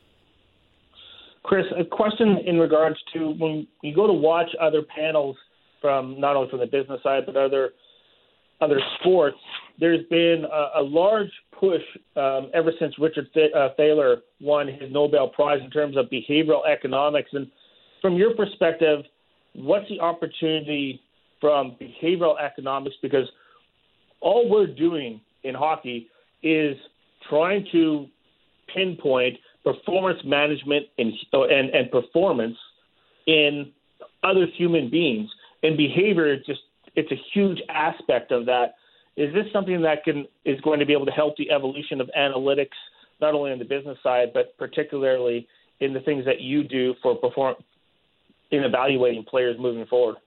Chris, a question in regards to when you go to watch other panels from not only from the business side but other sports, there's been a large push ever since Richard Thaler won his Nobel Prize in terms of behavioral economics. And from your perspective, what's the opportunity from behavioral economics? Because all we're doing in hockey is trying to pinpoint performance management and performance in other human beings. And behavior it's a huge aspect of that. Is this something that is going to be able to help the evolution of analytics, not only on the business side, but particularly in the things that you do in evaluating players moving forward?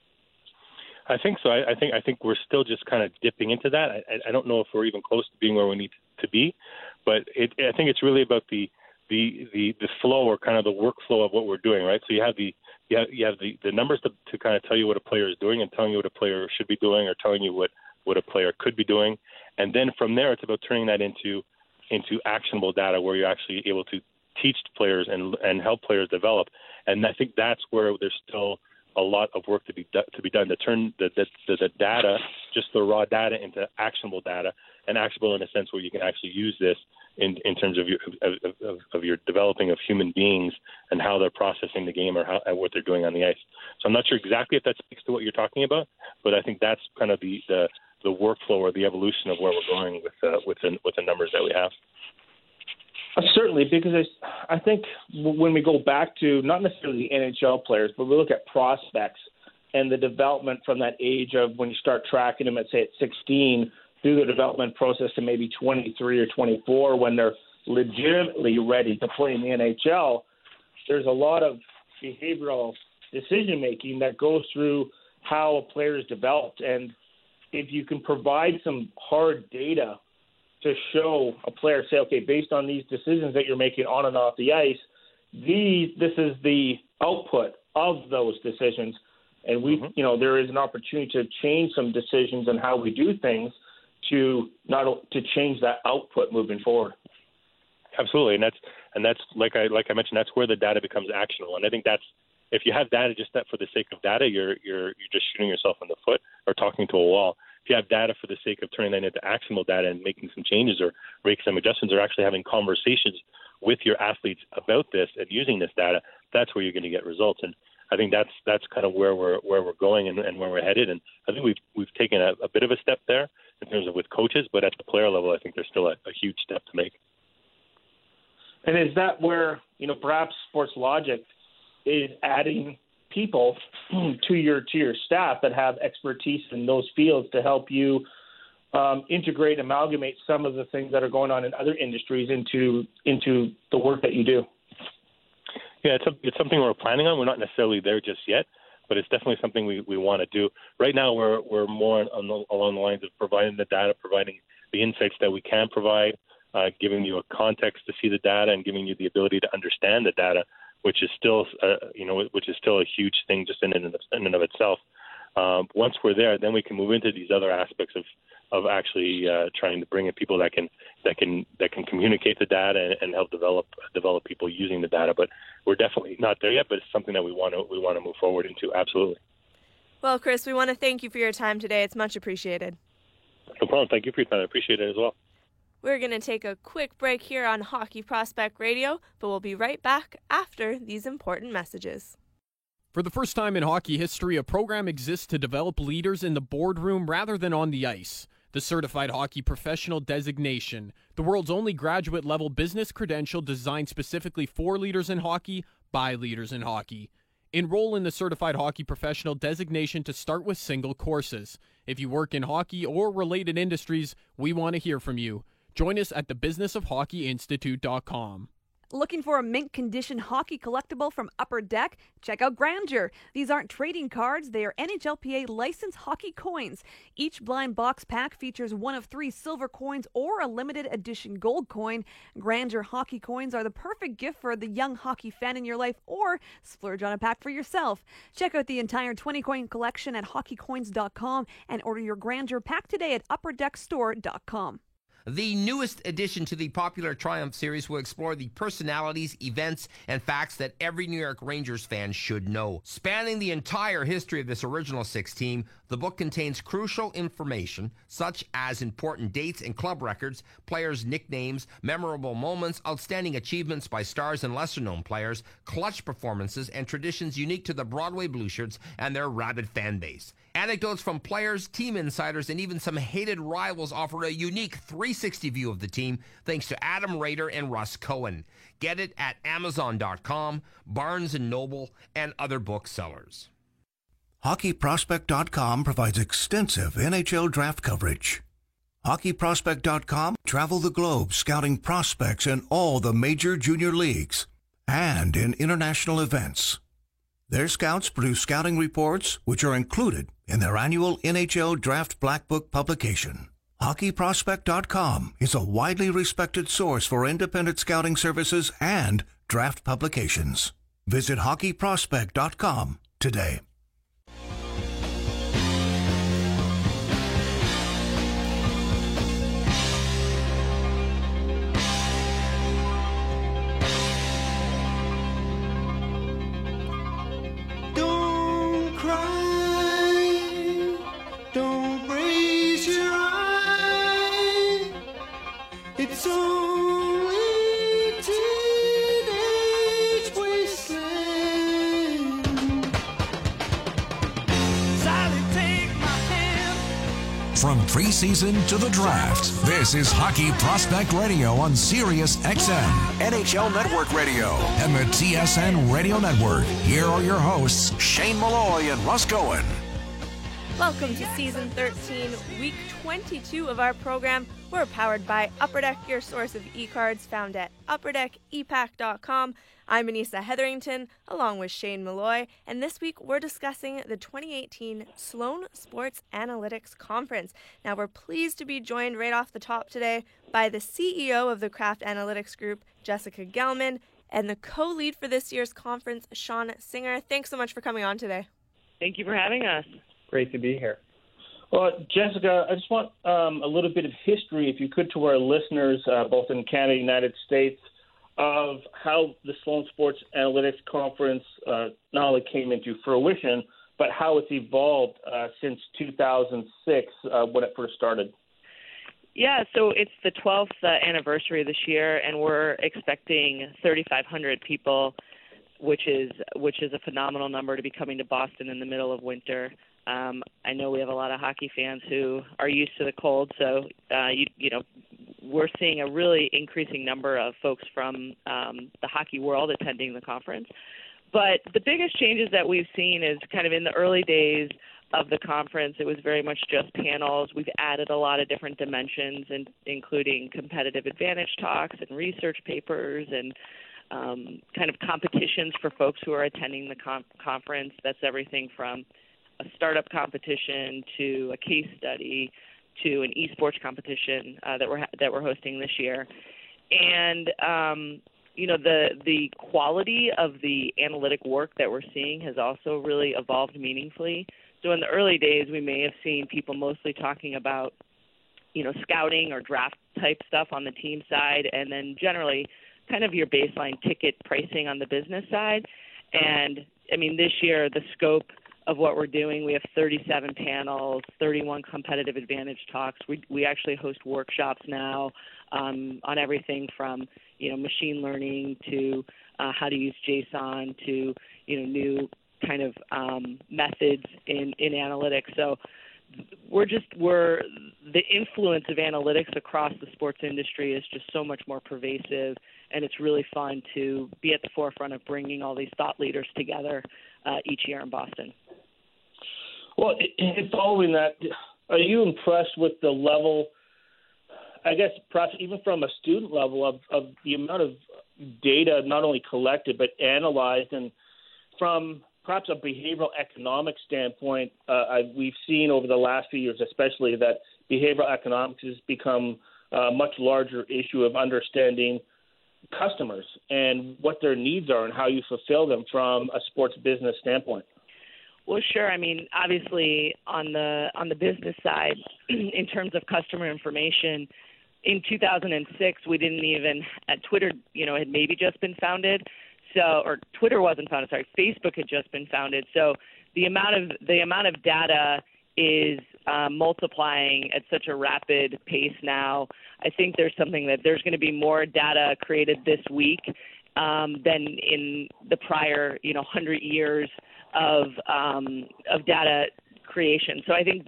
I think so. I think we're still just kind of dipping into that. I don't know if we're even close to being where we need to be, but I think it's really about the flow, or kind of the workflow of what we're doing, right? So you have the numbers to kind of tell you what a player is doing, and telling you what a player should be doing, or telling you what a player could be doing. And then from there, it's about turning that into actionable data, where you're actually able to teach players and help players develop. And I think that's where there's still a lot of work to be done to turn the data, just the raw data, into actionable data, and actionable in a sense where you can actually use this in terms of your developing of human beings and how they're processing the game, or what they're doing on the ice. So I'm not sure exactly if that speaks to what you're talking about, but I think that's kind of the workflow or the evolution of where we're going with the numbers that we have. Certainly, because I think when we go back to not necessarily the NHL players, but we look at prospects and the development from that age of when you start tracking them at, say, at 16 through the development process to maybe 23 or 24, when they're legitimately ready to play in the NHL, there's a lot of behavioral decision-making that goes through how a player is developed. And if you can provide some hard data to show a player, say, okay, based on these decisions that you're making on and off the ice, this is the output of those decisions. And there is an opportunity to change some decisions on how we do things to change that output moving forward. Absolutely, and that's like I mentioned, that's where the data becomes actionable, and I think that's if you have data just that for the sake of data, you're just shooting yourself in the foot or talking to a wall. If you have data for the sake of turning that into actionable data and making some changes or making some adjustments or actually having conversations with your athletes about this and using this data, that's where you're going to get results. And I think that's kind of where we're going and where we're headed. And I think we've taken a bit of a step there in terms of with coaches, but at the player level, I think there's still a huge step to make. And is that where, perhaps Sports Logic is adding people to your staff that have expertise in those fields to help you integrate, amalgamate some of the things that are going on in other industries into the work that you do? Yeah, it's something we're planning on. We're not necessarily there just yet, but it's definitely something we want to do. Right now, we're more along the lines of providing the data, providing the insights that we can provide, giving you a context to see the data, and giving you the ability to understand the data, which is still a huge thing just in and of itself. Once we're there, then we can move into these other aspects of actually trying to bring in people that can communicate the data and help develop people using the data. But we're definitely not there yet. But it's something that we want to move forward into. Absolutely. Well, Chris, we want to thank you for your time today. It's much appreciated. No problem. Thank you for your time. I appreciate it as well. We're going to take a quick break here on Hockey Prospect Radio, but we'll be right back after these important messages. For the first time in hockey history, a program exists to develop leaders in the boardroom rather than on the ice. The Certified Hockey Professional designation, the world's only graduate-level business credential designed specifically for leaders in hockey by leaders in hockey. Enroll in the Certified Hockey Professional designation to start with single courses. If you work in hockey or related industries, we want to hear from you. Join us at thebusinessofhockeyinstitute.com. Looking for a mint condition hockey collectible from Upper Deck? Check out Grandeur. These aren't trading cards, they are NHLPA licensed hockey coins. Each blind box pack features one of 3 silver coins or a limited edition gold coin. Grandeur hockey coins are the perfect gift for the young hockey fan in your life, or splurge on a pack for yourself. Check out the entire 20-coin collection at hockeycoins.com and order your Grandeur pack today at upperdeckstore.com. The newest addition to the popular Triumph series will explore the personalities, events, and facts that every New York Rangers fan should know. Spanning the entire history of this original 6 team, the book contains crucial information such as important dates and club records, players' nicknames, memorable moments, outstanding achievements by stars and lesser-known players, clutch performances, and traditions unique to the Broadway Blueshirts and their rabid fan base. Anecdotes from players, team insiders, and even some hated rivals offer a unique 360 view of the team thanks to Adam Rader and Russ Cohen. Get it at Amazon.com, Barnes & Noble, and other booksellers. HockeyProspect.com provides extensive NHL draft coverage. HockeyProspect.com travel the globe scouting prospects in all the major junior leagues and in international events. Their scouts produce scouting reports, which are included in their annual NHL Draft Black Book publication. HockeyProspect.com is a widely respected source for independent scouting services and draft publications. Visit HockeyProspect.com today. From preseason to the draft, this is Hockey Prospect Radio on Sirius XM, NHL Network Radio, and the TSN Radio Network. Here are your hosts, Shane Malloy and Russ Cohen. Welcome to Season 13, Week 22 of our program. We're powered by Upper Deck, your source of e-cards found at upperdeckepack.com. I'm Anissa Hetherington, along with Shane Malloy, and this week we're discussing the 2018 Sloan Sports Analytics Conference. Now, we're pleased to be joined right off the top today by the CEO of the Kraft Analytics Group, Jessica Gelman, and the co-lead for this year's conference, Sean Singer. Thanks so much for coming on today. Thank you for having us. Great to be here. Well, Jessica, I just want a little bit of history, if you could, to our listeners, both in Canada and the United States, of how the Sloan Sports Analytics Conference not only came into fruition, but how it's evolved since 2006 when it first started. Yeah, so it's the 12th anniversary this year, and we're expecting 3,500 people, which is a phenomenal number to be coming to Boston in the middle of winter. I know we have a lot of hockey fans who are used to the cold, so we're seeing a really increasing number of folks from the hockey world attending the conference. But the biggest changes that we've seen is kind of in the early days of the conference, it was very much just panels. We've added a lot of different dimensions, including competitive advantage talks and research papers and kind of competitions for folks who are attending the conference. That's everything from a startup competition to a case study to an esports competition that we're hosting this year. And the quality of the analytic work that we're seeing has also really evolved meaningfully. So in the early days, we may have seen people mostly talking about, scouting or draft type stuff on the team side, and then generally kind of your baseline ticket pricing on the business side. And I mean, this year, the scope of what we're doing, we have 37 panels, 31 competitive advantage talks. We actually host workshops now on everything from, machine learning to how to use JSON to, new kind of methods in analytics. So the influence of analytics across the sports industry is just so much more pervasive, and it's really fun to be at the forefront of bringing all these thought leaders together each year in Boston. Well, in following that, are you impressed with the level, I guess perhaps even from a student level, of the amount of data not only collected but analyzed? And from perhaps a behavioral economic standpoint, we've seen over the last few years especially that behavioral economics has become a much larger issue of understanding customers and what their needs are and how you fulfill them from a sports business standpoint. Well, sure. I mean, obviously, on the business side, in terms of customer information, in 2006, we didn't even Twitter, had maybe just been founded. So, or Twitter wasn't founded. Sorry, Facebook had just been founded. So the amount of data is multiplying at such a rapid pace now. I think there's going to be more data created this week than in the prior 100 years of data creation. So I think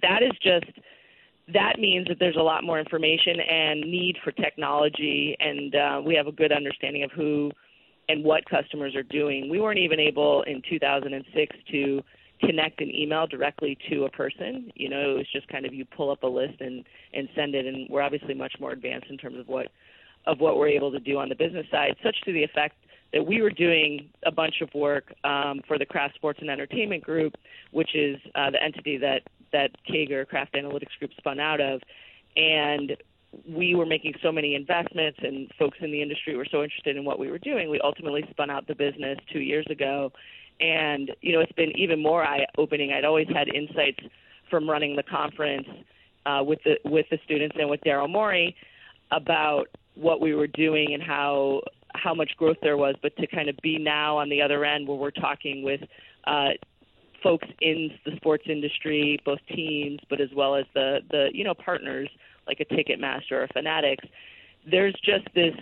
that means that there's a lot more information and need for technology, and we have a good understanding of who and what customers are doing. We weren't even able in 2006 to connect an email directly to a person. It was just kind of you pull up a list and send it, and we're obviously much more advanced in terms of what we're able to do on the business side, such to the effect that we were doing a bunch of work for the Kraft Sports and Entertainment Group, which is the entity that Kager Kraft Analytics Group spun out of. And we were making so many investments, and folks in the industry were so interested in what we were doing. We ultimately spun out the business 2 years ago. And, it's been even more eye-opening. I'd always had insights from running the conference with the students and with Daryl Morey about what we were doing and how much growth there was, but to kind of be now on the other end where we're talking with folks in the sports industry, both teams, but as well as the partners like a Ticketmaster or a Fanatics, there's just this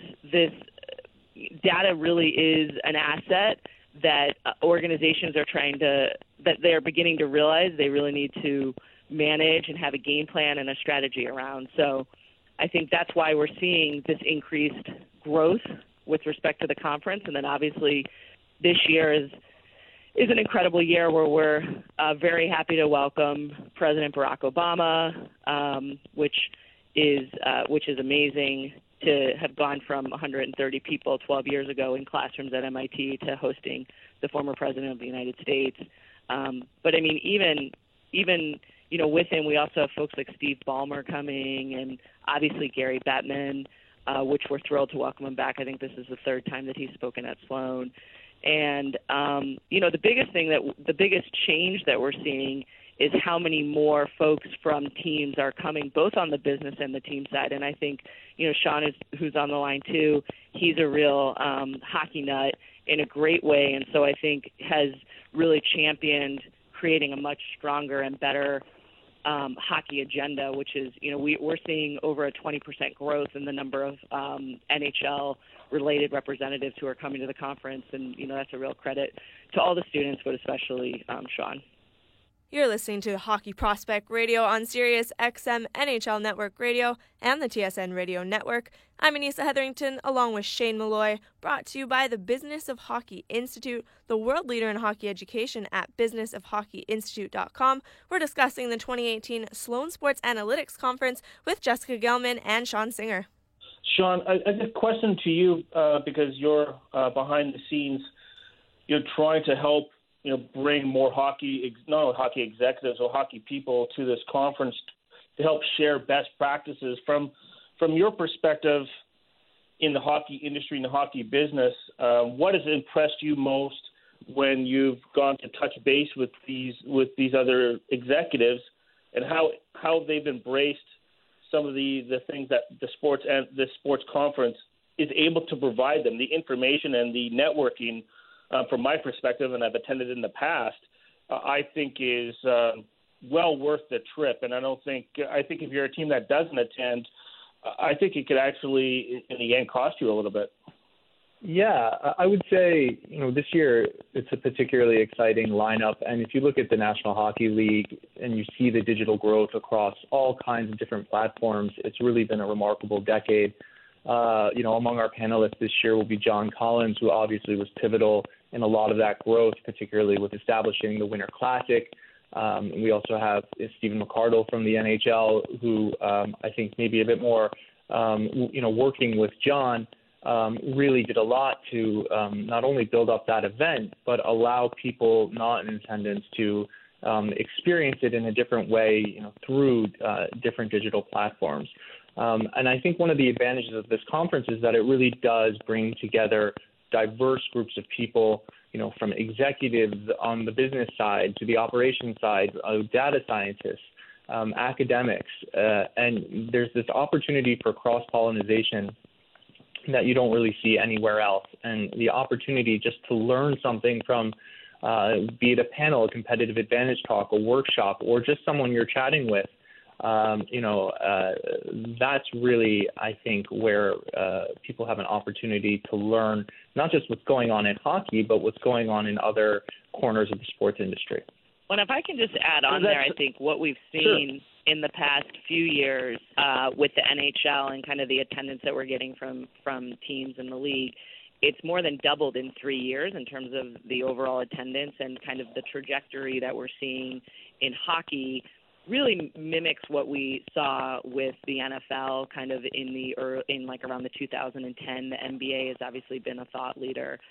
data really is an asset that organizations are that they're beginning to realize they really need to manage and have a game plan and a strategy around. So I think that's why we're seeing this increased growth with respect to the conference. And then obviously this year is an incredible year where we're very happy to welcome President Barack Obama, which is amazing to have gone from 130 people 12 years ago in classrooms at MIT to hosting the former president of the United States. But I mean, even with him, we also have folks like Steve Ballmer coming, and obviously Gary Bettman, which we're thrilled to welcome him back. I think this is the third time that he's spoken at Sloan. And, the biggest change that we're seeing is how many more folks from teams are coming, both on the business and the team side. And I think, Sean, who's on the line too, he's a real hockey nut in a great way, and so I think has really championed creating a much stronger and better hockey agenda, which is, we're seeing over a 20% growth in the number of NHL-related representatives who are coming to the conference, and, that's a real credit to all the students, but especially Sean. You're listening to Hockey Prospect Radio on Sirius XM NHL Network Radio and the TSN Radio Network. I'm Anissa Hetherington, along with Shane Malloy, brought to you by the Business of Hockey Institute, the world leader in hockey education at businessofhockeyinstitute.com. We're discussing the 2018 Sloan Sports Analytics Conference with Jessica Gelman and Sean Singer. Sean, I have a question to you because you're behind the scenes. You're trying to help bring more hockey, not only hockey executives or hockey people to this conference to help share best practices. From your perspective in the hockey industry, in the hockey business, what has impressed you most when you've gone to touch base with these other executives, and how they've embraced some of the things that the sports conference is able to provide them, the information and the networking? From my perspective, and I've attended in the past, I think is well worth the trip. And I think if you're a team that doesn't attend, I think it could actually, in the end, cost you a little bit. Yeah, I would say, this year it's a particularly exciting lineup. And if you look at the National Hockey League and you see the digital growth across all kinds of different platforms, it's really been a remarkable decade. Among our panelists this year will be John Collins, who obviously was pivotal in a lot of that growth, particularly with establishing the Winter Classic. We also have Stephen McArdle from the NHL, who I think maybe a bit more, working with John, really did a lot to not only build up that event, but allow people not in attendance to experience it in a different way, through different digital platforms. And I think one of the advantages of this conference is that it really does bring together diverse groups of people, from executives on the business side to the operations side, data scientists, academics, and there's this opportunity for cross-pollination that you don't really see anywhere else. And the opportunity just to learn something from, be it a panel, a competitive advantage talk, a workshop, or just someone you're chatting with, that's really, I think, where people have an opportunity to learn not just what's going on in hockey, but what's going on in other corners of the sports industry. Well, if I can just add on there, I think what we've seen in the past few years with the NHL and kind of the attendance that we're getting from teams in the league, it's more than doubled in 3 years in terms of the overall attendance, and kind of the trajectory that we're seeing in hockey really mimics what we saw with the NFL kind of in around the 2010. The NBA has obviously been a thought leader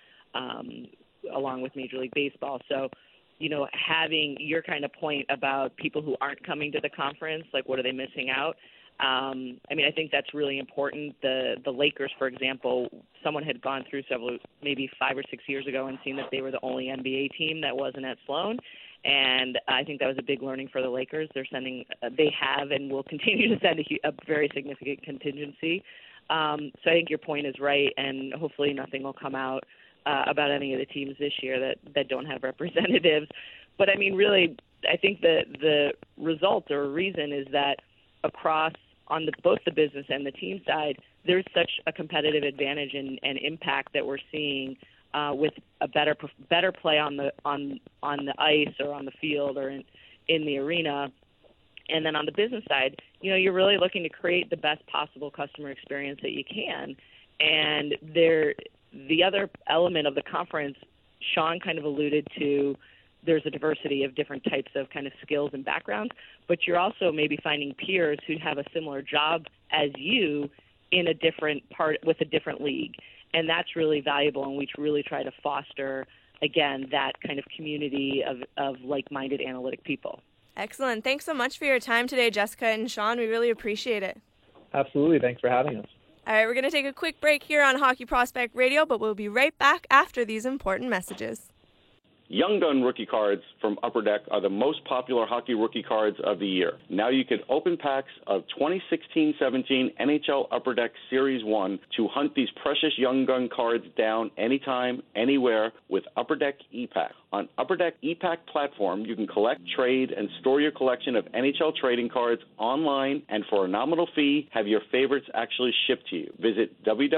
along with Major League Baseball. So, having your kind of point about people who aren't coming to the conference, like what are they missing out? I think that's really important. The Lakers, for example, someone had gone through maybe 5 or 6 years ago and seen that they were the only NBA team that wasn't at Sloan. And I think that was a big learning for the Lakers. They have and will continue to send a very significant contingency. So I think your point is right, and hopefully nothing will come out about any of the teams this year that don't have representatives. But really, I think the result or reason is that across on both the business and the team side, there's such a competitive advantage and impact that we're seeing with a better play on the ice or on the field or in the arena. And then on the business side, you're really looking to create the best possible customer experience that you can. And the other element of the conference, Sean kind of alluded to, there's a diversity of different types of kind of skills and backgrounds, but you're also maybe finding peers who have a similar job as you in a different part with a different league. And that's really valuable, and we really try to foster, again, that kind of community of like-minded analytic people. Excellent. Thanks so much for your time today, Jessica and Sean. We really appreciate it. Absolutely. Thanks for having us. All right, we're going to take a quick break here on Hockey Prospect Radio, but we'll be right back after these important messages. Young Gun rookie cards from Upper Deck are the most popular hockey rookie cards of the year. Now you can open packs of 2016-17 NHL Upper Deck Series 1 to hunt these precious Young Gun cards down anytime, anywhere with Upper Deck ePack. On Upper Deck ePack platform, you can collect, trade, and store your collection of NHL trading cards online and for a nominal fee, have your favorites actually shipped to you. Visit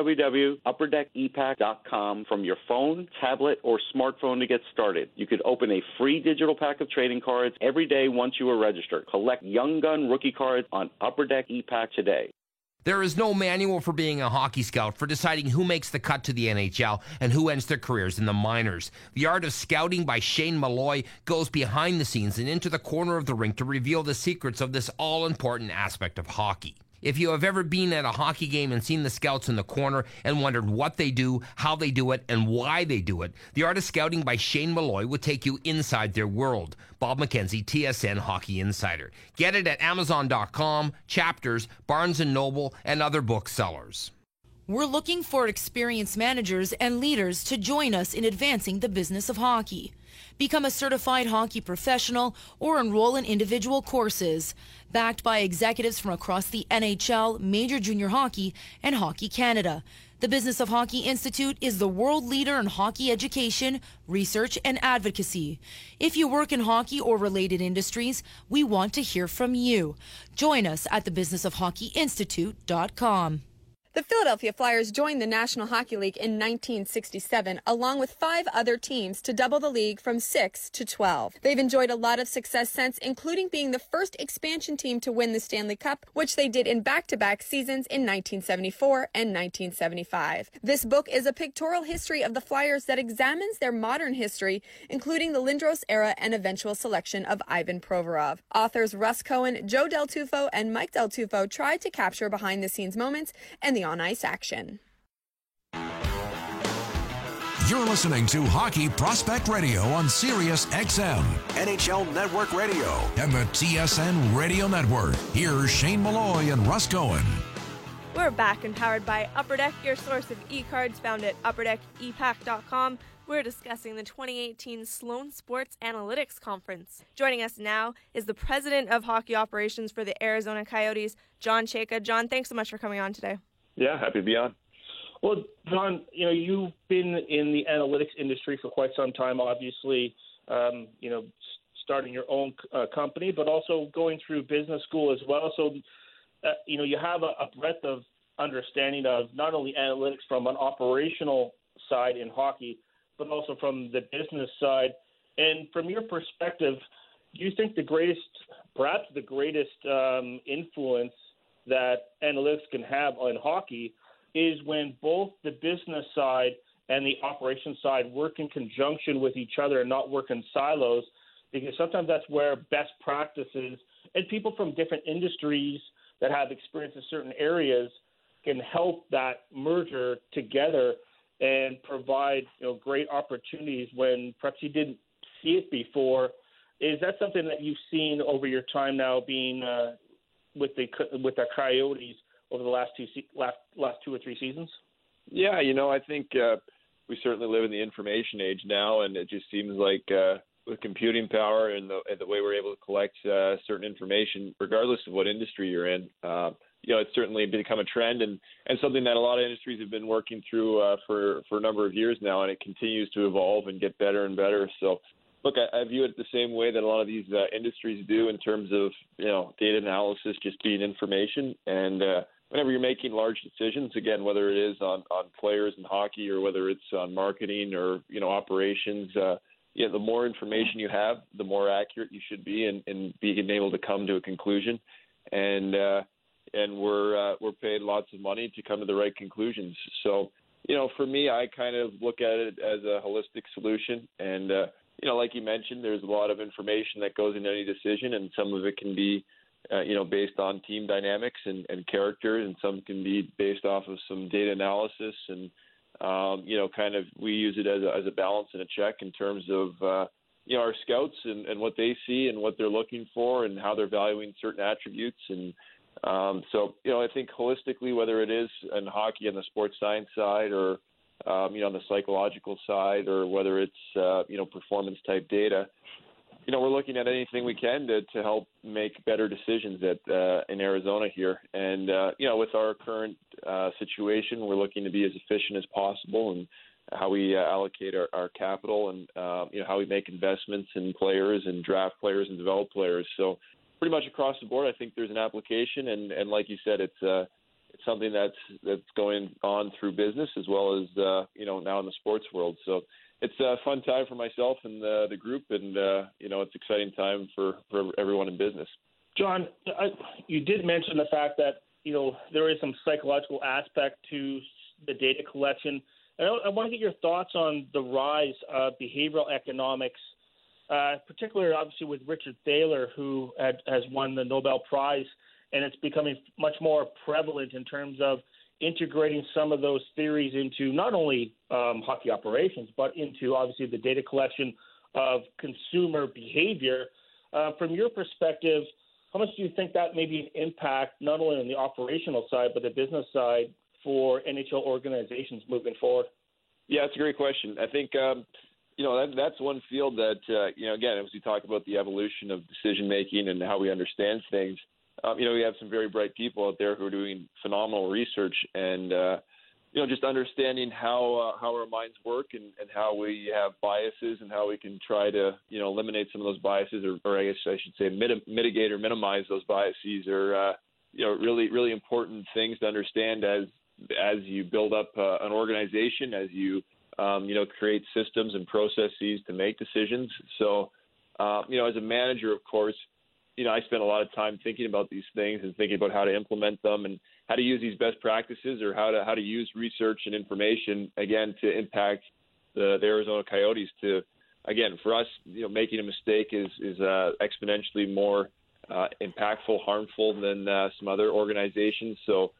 www.upperdeckepack.com from your phone, tablet, or smartphone to get started. You could open a free digital pack of trading cards every day once you are registered. Collect Young Gun rookie cards on Upper Deck ePack today. There is no manual for being a hockey scout, for deciding who makes the cut to the NHL and who ends their careers in the minors. The art of scouting by Shane Malloy goes behind the scenes and into the corner of the rink to reveal the secrets of this all-important aspect of hockey. If you have ever been at a hockey game and seen the scouts in the corner and wondered what they do, how they do it, and why they do it, The Art of Scouting by Shane Malloy would take you inside their world. Bob McKenzie, TSN Hockey Insider. Get it at Amazon.com, Chapters, Barnes & Noble, and other booksellers. We're looking for experienced managers and leaders to join us in advancing the business of hockey. Become a certified hockey professional or enroll in individual courses. Backed by executives from across the NHL, Major Junior Hockey, and Hockey Canada. The Business of Hockey Institute is the world leader in hockey education, research, and advocacy. If you work in hockey or related industries, we want to hear from you. Join us at thebusinessofhockeyinstitute.com. The Philadelphia Flyers joined the National Hockey League in 1967, along with 5 other teams, to double the league from 6 to 12. They've enjoyed a lot of success since, including being the first expansion team to win the Stanley Cup, which they did in back-to-back seasons in 1974 and 1975. This book is a pictorial history of the Flyers that examines their modern history, including the Lindros era and eventual selection of Ivan Provorov. Authors Russ Cohen, Joe Del Tufo, and Mike Del Tufo tried to capture behind-the-scenes moments and the on-ice action. You're listening to Hockey Prospect Radio on Sirius XM, NHL Network Radio, and the TSN Radio Network. Here's Shane Malloy and Russ Cohen. We're back and powered by Upper Deck, your source of e-cards found at upperdeckepack.com. We're discussing the 2018 Sloan Sports Analytics Conference. Joining us now is the president of hockey operations for the Arizona Coyotes, John Chayka. John, thanks so much for coming on today. Yeah, happy to be on. Well, John, you've been in the analytics industry for quite some time, obviously, starting your own company, but also going through business school as well. So, you have a breadth of understanding of not only analytics from an operational side in hockey, but also from the business side. And from your perspective, do you think perhaps the greatest influence that analytics can have on hockey is when both the business side and the operations side work in conjunction with each other and not work in silos? Because sometimes that's where best practices and people from different industries that have experience in certain areas can help that merger together and provide great opportunities when perhaps you didn't see it before. Is that something that you've seen over your time now being with the Coyotes over the last 2 or 3 seasons? Yeah, I think we certainly live in the information age now, and it just seems like with computing power and the way we're able to collect certain information, regardless of what industry you're in, it's certainly become a trend and something that a lot of industries have been working through for a number of years now, and it continues to evolve and get better and better. So, look, I view it the same way that a lot of these industries do in terms of, data analysis just being information. And whenever you're making large decisions, again, whether it is on players in hockey or whether it's on marketing or, operations, the more information you have, the more accurate you should be in being able to come to a conclusion. And we're paid lots of money to come to the right conclusions. So, for me, I kind of look at it as a holistic solution. And, like you mentioned, there's a lot of information that goes into any decision, and some of it can be, based on team dynamics and character, and some can be based off of some data analysis. And, we use it as a balance and a check in terms of, our scouts and what they see and what they're looking for and how they're valuing certain attributes. And I think holistically, whether it is in hockey on the sports science side or on the psychological side, or whether it's, performance type data. We're looking at anything we can to help make better decisions in Arizona here. And, with our current situation, we're looking to be as efficient as possible and how we allocate our capital and, how we make investments in players and draft players and develop players. So pretty much across the board, I think there's an application. And like you said, it's something that's going on through business as well as, now in the sports world. So it's a fun time for myself and the group, and, it's an exciting time for everyone in business. John, you did mention the fact that, there is some psychological aspect to the data collection. I want to get your thoughts on the rise of behavioral economics, particularly obviously with Richard Thaler, who has won the Nobel Prize, and it's becoming much more prevalent in terms of integrating some of those theories into not only hockey operations, but into obviously the data collection of consumer behavior. From your perspective, how much do you think that may be an impact not only on the operational side, but the business side for NHL organizations moving forward? Yeah, it's a great question. I think, that's one field that, again, as we talk about the evolution of decision-making and how we understand things, we have some very bright people out there who are doing phenomenal research and, just understanding how our minds work and how we have biases and how we can try to, eliminate some of those biases or I guess I should say mitigate or minimize those biases are, really, really important things to understand as you build up an organization, as you, create systems and processes to make decisions. So, as a manager, of course, I spend a lot of time thinking about these things and thinking about how to implement them and how to use these best practices or how to use research and information, again, to impact the Arizona Coyotes to, again, for us, making a mistake is exponentially more impactful, harmful than some other organizations. So,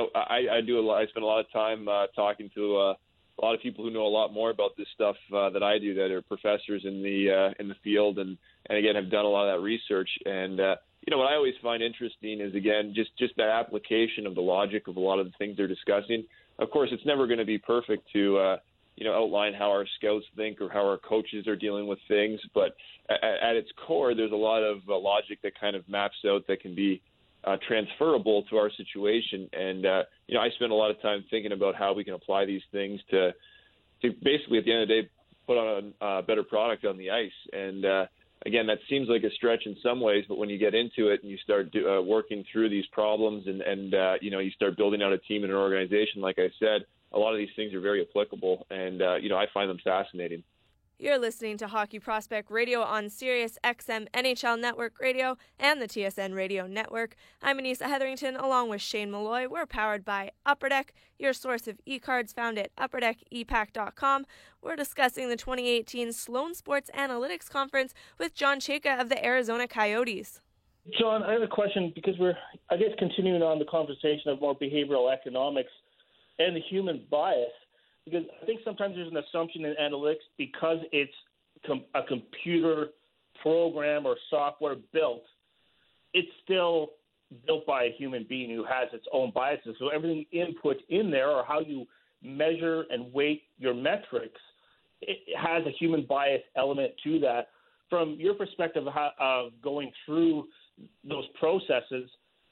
I spend a lot of time talking to a lot of people who know a lot more about this stuff that I do, that are professors in the field and again have done a lot of that research. And what I always find interesting is, again, just that application of the logic of a lot of the things they're discussing. Of course, it's never going to be perfect to outline how our scouts think or how our coaches are dealing with things, but at its core, there's a lot of logic that kind of maps out that can be transferable to our situation. And, I spend a lot of time thinking about how we can apply these things to basically at the end of the day, put on a better product on the ice. And, again, that seems like a stretch in some ways, but when you get into it and you start working through these problems and you start building out a team and an organization, like I said, a lot of these things are very applicable. And, I find them fascinating. You're listening to Hockey Prospect Radio on Sirius XM NHL Network Radio and the TSN Radio Network. I'm Anissa Hetherington along with Shane Malloy. We're powered by Upper Deck, your source of e-cards found at upperdeckepack.com. We're discussing the 2018 Sloan Sports Analytics Conference with John Chayka of the Arizona Coyotes. John, I have a question because we're, continuing on the conversation of more behavioral economics and the human bias. Because I think sometimes there's an assumption in analytics because it's a computer program or software built, it's still built by a human being who has its own biases. So everything input in there or how you measure and weight your metrics, it has a human bias element to that. From your perspective of going through those processes,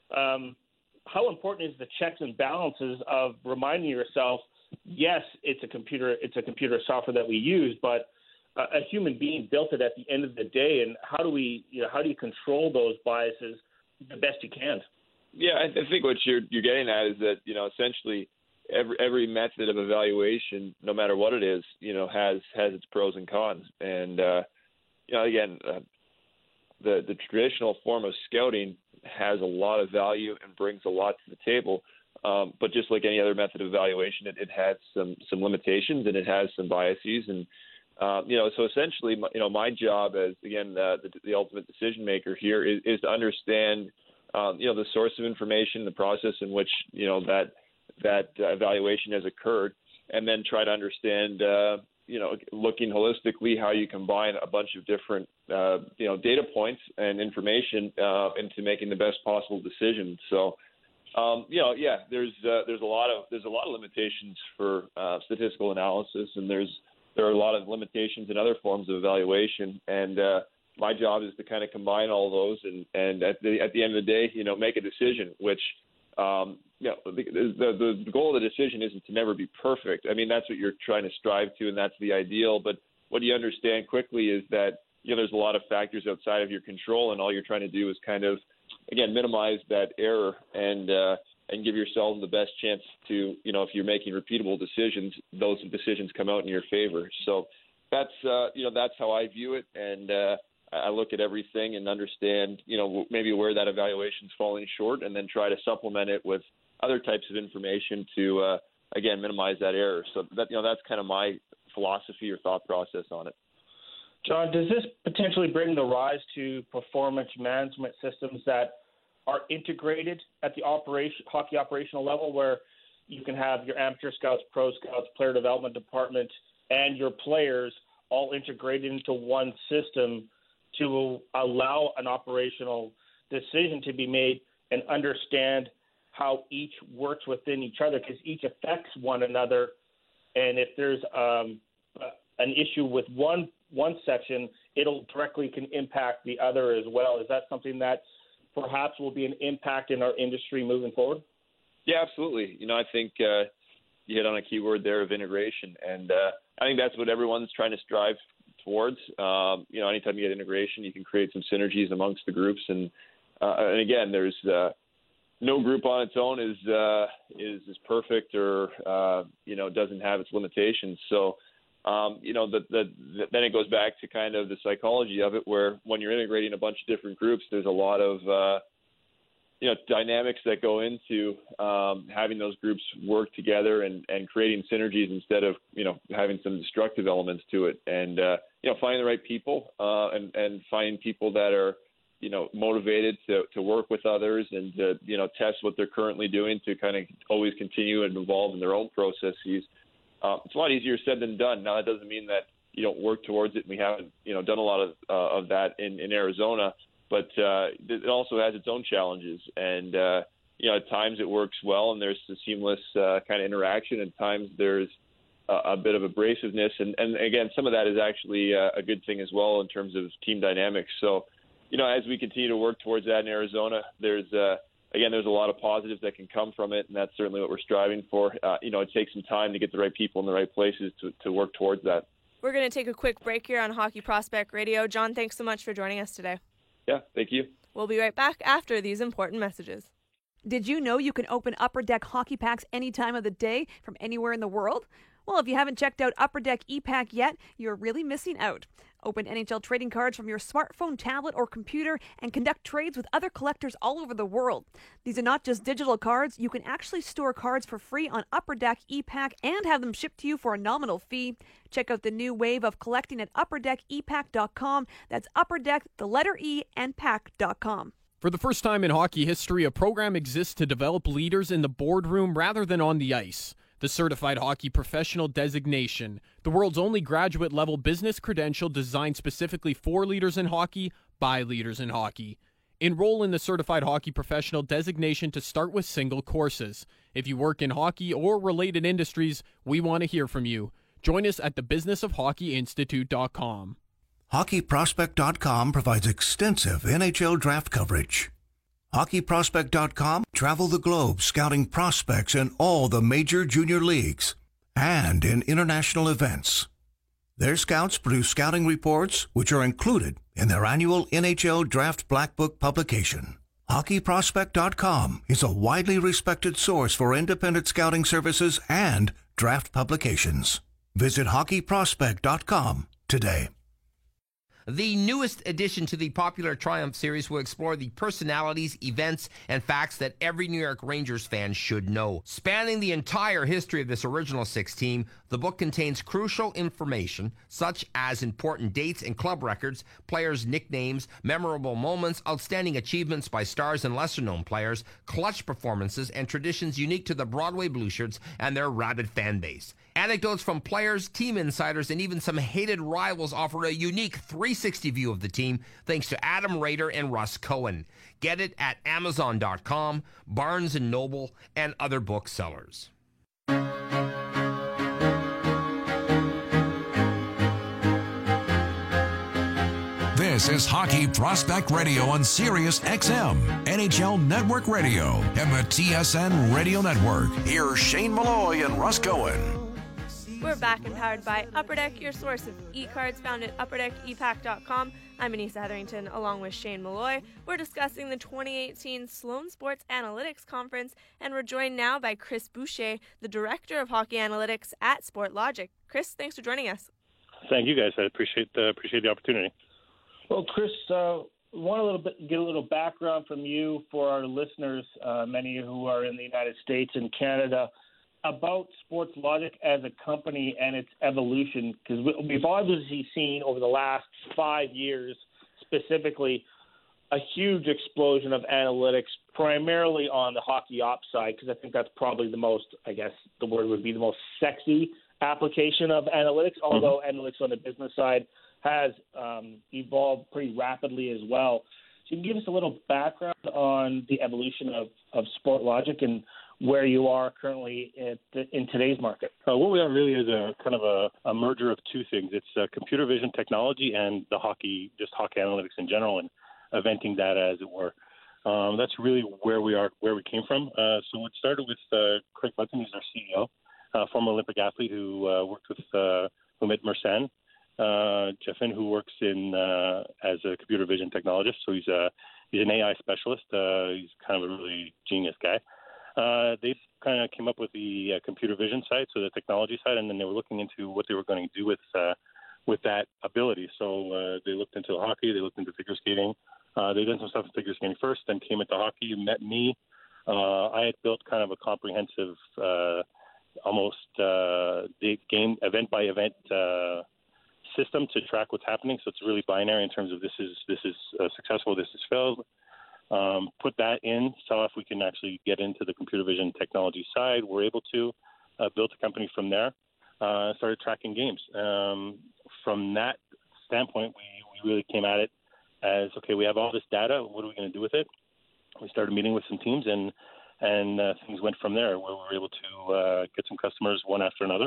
how important is the checks and balances of reminding yourself, yes, it's a computer software that we use, but a human being built it at the end of the day. And how do you control those biases the best you can? Yeah, I think what you're getting at is that, essentially every method of evaluation, no matter what it is, has its pros and cons. And, again, the traditional form of scouting has a lot of value and brings a lot to the table. But just like any other method of evaluation, it has some limitations and it has some biases. And, so essentially, my job as, again, the ultimate decision maker here is to understand, the source of information, the process in which, that evaluation has occurred, and then try to understand, looking holistically how you combine a bunch of different, data points and information into making the best possible decision. So, There's a lot of limitations for statistical analysis, and there are a lot of limitations in other forms of evaluation. And my job is to kind of combine all those, and at the end of the day, make a decision. Which the goal of the decision isn't to never be perfect. I mean, that's what you're trying to strive to, and that's the ideal. But what you understand quickly is that there's a lot of factors outside of your control, and all you're trying to do is kind of, again, minimize that error and give yourself the best chance to, if you're making repeatable decisions, those decisions come out in your favor. So that's how I view it, and I look at everything and understand, maybe where that evaluation's falling short, and then try to supplement it with other types of information to, again, minimize that error. So that's kind of my philosophy or thought process on it. John, does this potentially bring the rise to performance management systems that are integrated at the hockey operational level, where you can have your amateur scouts, pro scouts, player development department, and your players all integrated into one system to allow an operational decision to be made and understand how each works within each other, because each affects one another. And if there's an issue with one section, it'll directly can impact the other as well. Is that something that perhaps will be an impact in our industry moving forward? Yeah, absolutely. I think you hit on a key word there of integration, and I think that's what everyone's trying to strive towards. Anytime you get integration, you can create some synergies amongst the groups, and again, there's no group on its own is perfect or doesn't have its limitations. So then it goes back to kind of the psychology of it, where when you're integrating a bunch of different groups, there's a lot of dynamics that go into having those groups work together and creating synergies instead of having some destructive elements to it. And finding the right people and finding people that are motivated to work with others and to test what they're currently doing to kind of always continue and evolve in their own processes. It's a lot easier said than done. Now, that doesn't mean that you don't work towards it. We haven't, done a lot of that in Arizona, but it also has its own challenges. And, at times it works well and there's a seamless kind of interaction. At times there's a bit of abrasiveness. And again, some of that is actually a good thing as well in terms of team dynamics. So, as we continue to work towards that in Arizona, there's a lot of positives that can come from it, and that's certainly what we're striving for. It takes some time to get the right people in the right places to work towards that. We're going to take a quick break here on Hockey Prospect Radio. John, thanks so much for joining us today. Yeah, thank you. We'll be right back after these important messages. Did you know you can open Upper Deck hockey packs any time of the day from anywhere in the world? Well, if you haven't checked out Upper Deck ePack yet, you're really missing out. Open NHL trading cards from your smartphone, tablet, or computer and conduct trades with other collectors all over the world. These are not just digital cards. You can actually store cards for free on Upper Deck ePack and have them shipped to you for a nominal fee. Check out the new wave of collecting at upperdeckepack.com. That's Upper Deck, the letter E, and pack.com. For the first time in hockey history, a program exists to develop leaders in the boardroom rather than on the ice. The Certified Hockey Professional designation, the world's only graduate-level business credential designed specifically for leaders in hockey by leaders in hockey. Enroll in the Certified Hockey Professional designation to start with single courses. If you work in hockey or related industries, we want to hear from you. Join us at thebusinessofhockeyinstitute.com. HockeyProspect.com provides extensive NHL draft coverage. HockeyProspect.com travel the globe scouting prospects in all the major junior leagues and in international events. Their scouts produce scouting reports which are included in their annual NHL Draft Black Book publication. HockeyProspect.com is a widely respected source for independent scouting services and draft publications. Visit HockeyProspect.com today. The newest addition to the popular Triumph series will explore the personalities, events, and facts that every New York Rangers fan should know. Spanning the entire history of this original six team, the book contains crucial information such as important dates and club records, players' nicknames, memorable moments, outstanding achievements by stars and lesser-known players, clutch performances, and traditions unique to the Broadway Blueshirts and their rabid fan base. Anecdotes from players, team insiders, and even some hated rivals offer a unique 360 view of the team thanks to Adam Rader and Russ Cohen. Get it at Amazon.com, Barnes & Noble, and other booksellers. This is Hockey Prospect Radio on Sirius XM, NHL Network Radio, and the TSN Radio Network. Here's Shane Malloy and Russ Cohen. We're back and powered by Upper Deck, your source of e-cards found at upperdeckepac.com. I'm Anissa Hetherington along with Shane Malloy. We're discussing the 2018 Sloan Sports Analytics Conference, and we're joined now by Chris Boucher, the Director of Hockey Analytics at Sportlogiq. Chris, thanks for joining us. Thank you, guys. I appreciate the opportunity. Well, Chris, want to get a little background from you for our listeners, many who are in the United States and Canada, about Sportlogiq as a company and its evolution, because we've obviously seen over the last 5 years specifically a huge explosion of analytics, primarily on the hockey ops side, because I think that's probably the most, I guess the word would be the most sexy application of analytics, although analytics on the business side has evolved pretty rapidly as well. So you can give us a little background on the evolution of Sportlogiq and where you are currently in today's market. What we are really is a kind of a merger of two things. It's computer vision technology and hockey analytics in general, and eventing data, as it were. That's really where we came from. So it started with Craig Button, who's our CEO, former Olympic athlete who worked with Umit Mersan. Jeff Finn, who works as a computer vision technologist, so he's an AI specialist. He's kind of a really genius guy. They kind of came up with the computer vision side, so the technology side, and then they were looking into what they were going to do with that ability. So they looked into hockey, they looked into figure skating. They did some stuff in figure skating first, then came into hockey, met me. I had built kind of a comprehensive, almost the game event by event system to track what's happening. So it's really binary in terms of this is successful, this is failed. Put that in, saw if we can actually get into the computer vision technology side. We're able to build a company from there. Started tracking games. From that standpoint, we really came at it as, okay, we have all this data. What are we going to do with it? We started meeting with some teams, and things went from there, where we were able to get some customers one after another,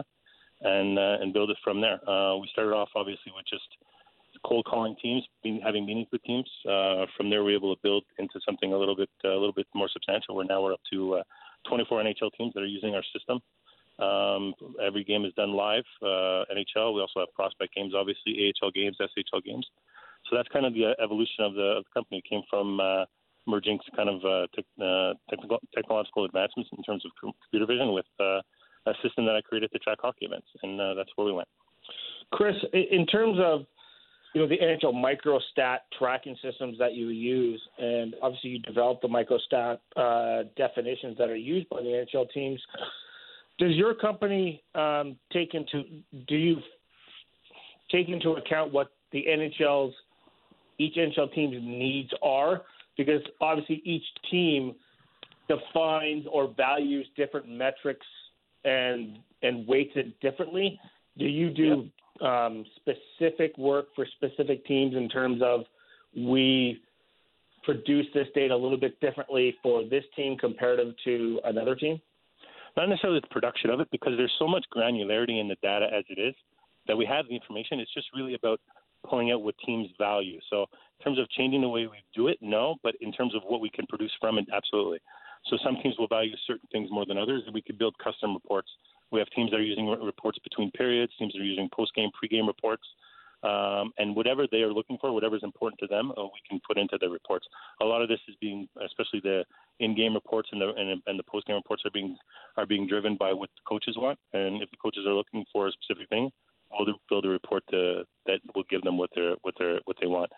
and build it from there. We started off obviously with just cold calling teams, having meetings with teams. From there, we were able to build into something a little bit more substantial. Where now we're up to 24 NHL teams that are using our system. Every game is done live. NHL. We also have prospect games, obviously AHL games, SHL games. So that's kind of the evolution of the company. It came from merging kind of technological advancements in terms of computer vision with a system that I created to track hockey events, and that's where we went. Chris, in terms of the NHL microstat tracking systems that you use, and obviously you developed the microstat definitions that are used by the NHL teams. Does your company take into account what the each NHL team's needs are? Because obviously each team defines or values different metrics and weights it differently. Do you do specific work for specific teams in terms of we produce this data a little bit differently for this team comparative to another team? Not necessarily the production of it, because there's so much granularity in the data as it is that we have the information. It's just really about pulling out what teams value. So in terms of changing the way we do it, no, but in terms of what we can produce from it, absolutely. So some teams will value certain things more than others, and we could build custom reports. We have teams that are using reports between periods, teams that are using post-game, pre-game reports, and whatever they are looking for, whatever is important to them, we can put into the reports. A lot of this is being, especially the in-game reports and the post-game reports are being driven by what the coaches want. And if the coaches are looking for a specific thing, we'll build a report that will give them what they want.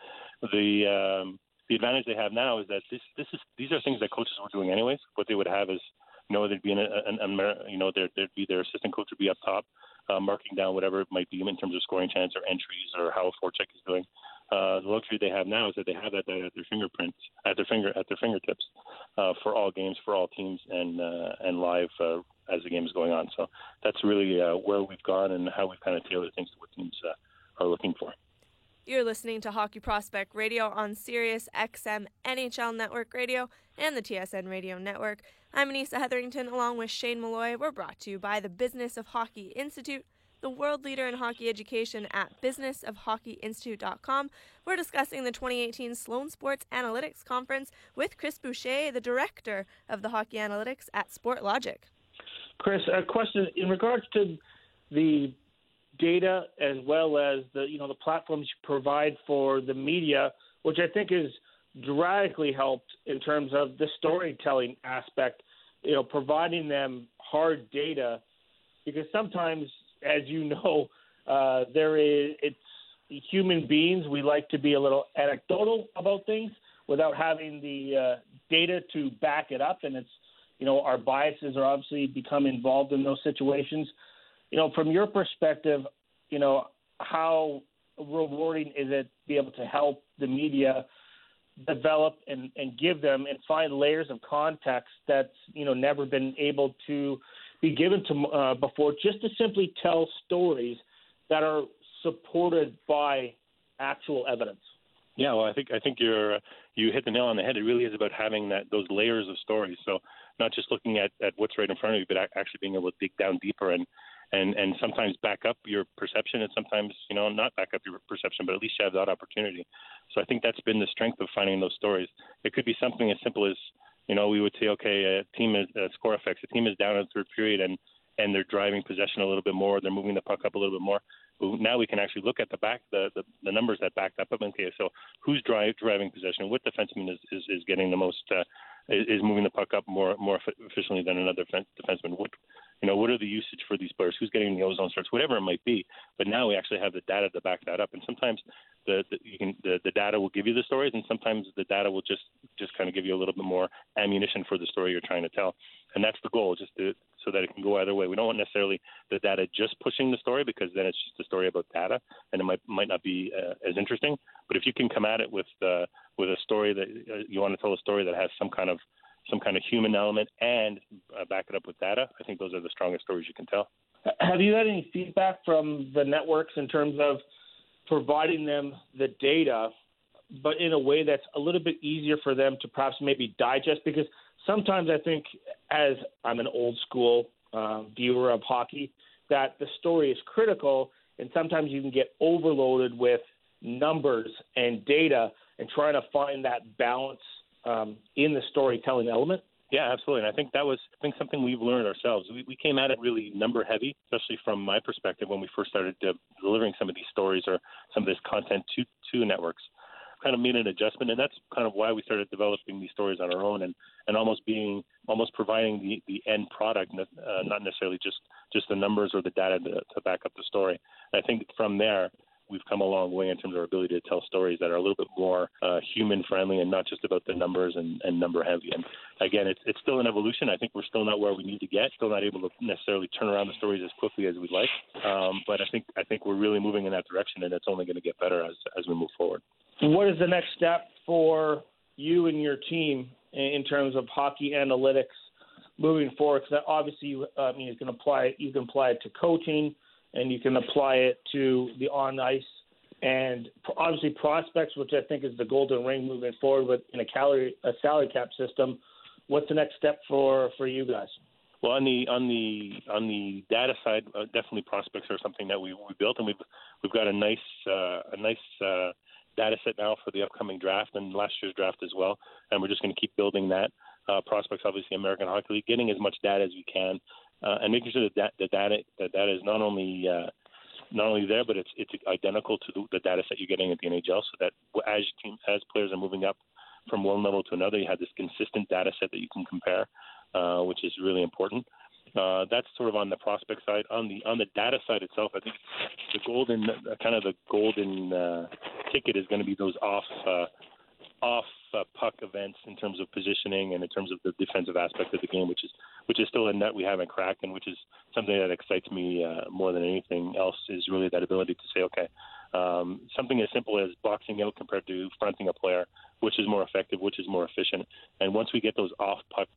The advantage they have now is that these are things that coaches were doing anyways. What they would have is, there'd be there'd be their assistant coach would be up top, marking down whatever it might be in terms of scoring chance or entries or how a forecheck is doing. The luxury they have now is that they have that data at their fingertips. for all games, for all teams, and live as the game is going on. So that's really where we've gone and how we've kind of tailored things to what teams are looking for. You're listening to Hockey Prospect Radio on Sirius XM NHL Network Radio and the TSN Radio Network. I'm Anissa Hetherington along with Shane Malloy. We're brought to you by the Business of Hockey Institute, the world leader in hockey education at businessofhockeyinstitute.com. We're discussing the 2018 Sloan Sports Analytics Conference with Chris Boucher, the director of the Hockey Analytics at SportLogic. Chris, a question in regards to the data as well as the platforms you provide for the media, which I think is dramatically helped in terms of the storytelling aspect, providing them hard data, because sometimes, as you know, it's human beings. We like to be a little anecdotal about things without having the data to back it up, and it's our biases are obviously become involved in those situations. From your perspective, how rewarding is it to be able to help the media develop and give them and find layers of context that's, never been able to be given to before, just to simply tell stories that are supported by actual evidence? Yeah, well, I think you hit the nail on the head. It really is about having those layers of stories. So not just looking at what's right in front of you, but actually being able to dig down deeper and sometimes back up your perception, and sometimes not back up your perception, but at least you have that opportunity. So I think that's been the strength of finding those stories. It could be something as simple as we would say, okay, a team is score effects. A team is down in the third period and they're driving possession a little bit more. They're moving the puck up a little bit more. Now we can actually look at the numbers that backed up. Okay, so who's driving possession? What defenseman is getting the most? Is moving the puck up more efficiently than another defenseman? What are the usage for these players? Who's getting the ozone starts? Whatever it might be. But now we actually have the data to back that up. And sometimes the data will give you the stories, and sometimes the data will just kind of give you a little bit more ammunition for the story you're trying to tell. And that's the goal, so that it can go either way. We don't want necessarily the data just pushing the story, because then it's just a story about data, and it might not be as interesting. But if you can come at it with a story that you want to tell, a story that has some kind of human element and back it up with data, I think those are the strongest stories you can tell. Have you had any feedback from the networks in terms of providing them the data, but in a way that's a little bit easier for them to perhaps maybe digest? Because sometimes I think, as I'm an old school viewer of hockey, that the story is critical, and sometimes you can get overloaded with numbers and data and trying to find that balance in the storytelling element. Yeah, absolutely. And I think that was something we've learned ourselves. We came at it really number heavy, especially from my perspective when we first started delivering some of these stories or some of this content to networks. Kind of made an adjustment, and that's kind of why we started developing these stories on our own and almost providing the end product, not necessarily just the numbers or the data to back up the story. And I think from there, we've come a long way in terms of our ability to tell stories that are a little bit more human friendly and not just about the numbers and number heavy. And again, it's still an evolution. I think we're still not where we need to get, still not able to necessarily turn around the stories as quickly as we'd like. But I think we're really moving in that direction, and it's only going to get better as we move forward. What is the next step for you and your team in terms of hockey analytics moving forward? Because obviously, you can apply it to coaching, and you can apply it to the on-ice, and obviously prospects, which I think is the golden ring moving forward in a salary cap system. What's the next step for you guys? Well, on the data side, definitely prospects are something that we built, and we've got a nice data set now for the upcoming draft and last year's draft as well, and we're just going to keep building that. Prospects, obviously, American Hockey League, getting as much data as we can. And making sure that the data is not only there, but it's identical to the data set you're getting at the NHL, so that as players are moving up from one level to another, you have this consistent data set that you can compare, which is really important. That's sort of on the prospect side. On the data side itself, I think the golden ticket is going to be those off puck events in terms of positioning and in terms of the defensive aspect of the game, which is still a nut we haven't cracked, and which is something that excites me more than anything else, is really that ability to say, okay, something as simple as boxing out compared to fronting a player, which is more effective, which is more efficient. And once we get those off-puck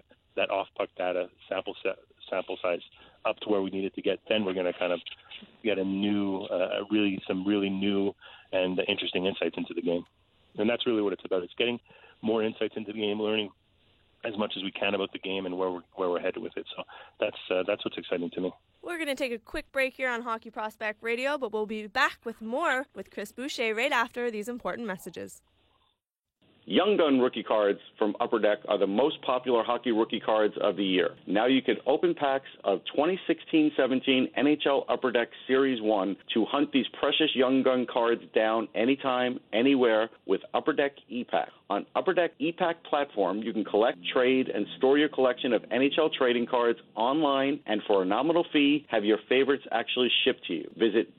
data sample size up to where we need it to get, then we're going to kind of get a new, some really new and interesting insights into the game. And that's really what it's about. It's getting more insights into the game, learning as much as we can about the game and where we're headed with it. So that's what's exciting to me. We're going to take a quick break here on Hockey Prospect Radio, but we'll be back with more with Chris Boucher right after these important messages. Young Gun rookie cards from Upper Deck are the most popular hockey rookie cards of the year. Now you can open packs of 2016-17 NHL Upper Deck Series 1 to hunt these precious Young Gun cards down anytime, anywhere with Upper Deck ePack. On Upper Deck ePack platform, you can collect, trade, and store your collection of NHL trading cards online and for a nominal fee, have your favorites actually shipped to you. Visit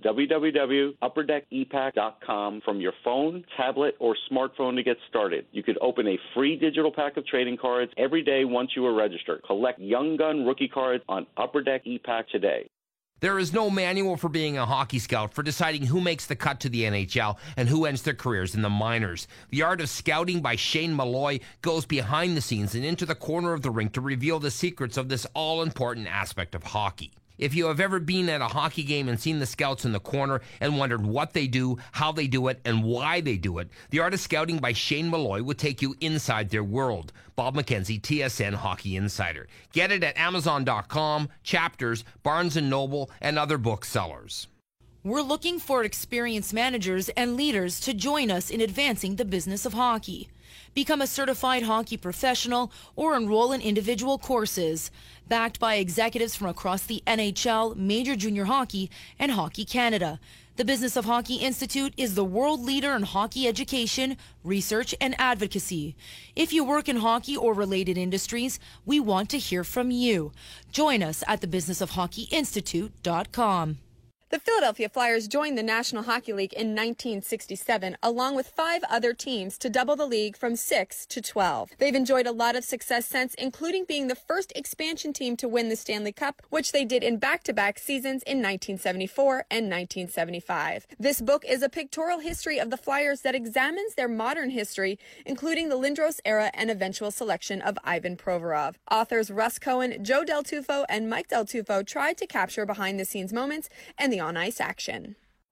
www.upperdeckepack.com from your phone, tablet, or smartphone to get started. You could open a free digital pack of trading cards every day once you are registered. Collect Young Gun rookie cards on Upper Deck ePack today. There is no manual for being a hockey scout, for deciding who makes the cut to the NHL and who ends their careers in the minors. The art of scouting by Shane Malloy goes behind the scenes and into the corner of the rink to reveal the secrets of this all-important aspect of hockey. If you have ever been at a hockey game and seen the scouts in the corner and wondered what they do, how they do it, and why they do it, The Art of Scouting by Shane Malloy would take you inside their world. Bob McKenzie, TSN Hockey Insider. Get it at Amazon.com, Chapters, Barnes & Noble, and other booksellers. We're looking for experienced managers and leaders to join us in advancing the business of hockey. Become a certified hockey professional or enroll in individual courses. Backed by executives from across the NHL, Major Junior Hockey, and Hockey Canada. The Business of Hockey Institute is the world leader in hockey education, research, and advocacy. If you work in hockey or related industries, we want to hear from you. Join us at thebusinessofhockeyinstitute.com. The Philadelphia Flyers joined the National Hockey League in 1967, along with 5 other teams, to double the league from 6 to 12. They've enjoyed a lot of success since, including being the first expansion team to win the Stanley Cup, which they did in back-to-back seasons in 1974 and 1975. This book is a pictorial history of the Flyers that examines their modern history, including the Lindros era and eventual selection of Ivan Provorov. Authors Russ Cohen, Joe Del Tufo, and Mike Del Tufo tried to capture behind-the-scenes moments and the on-ice action.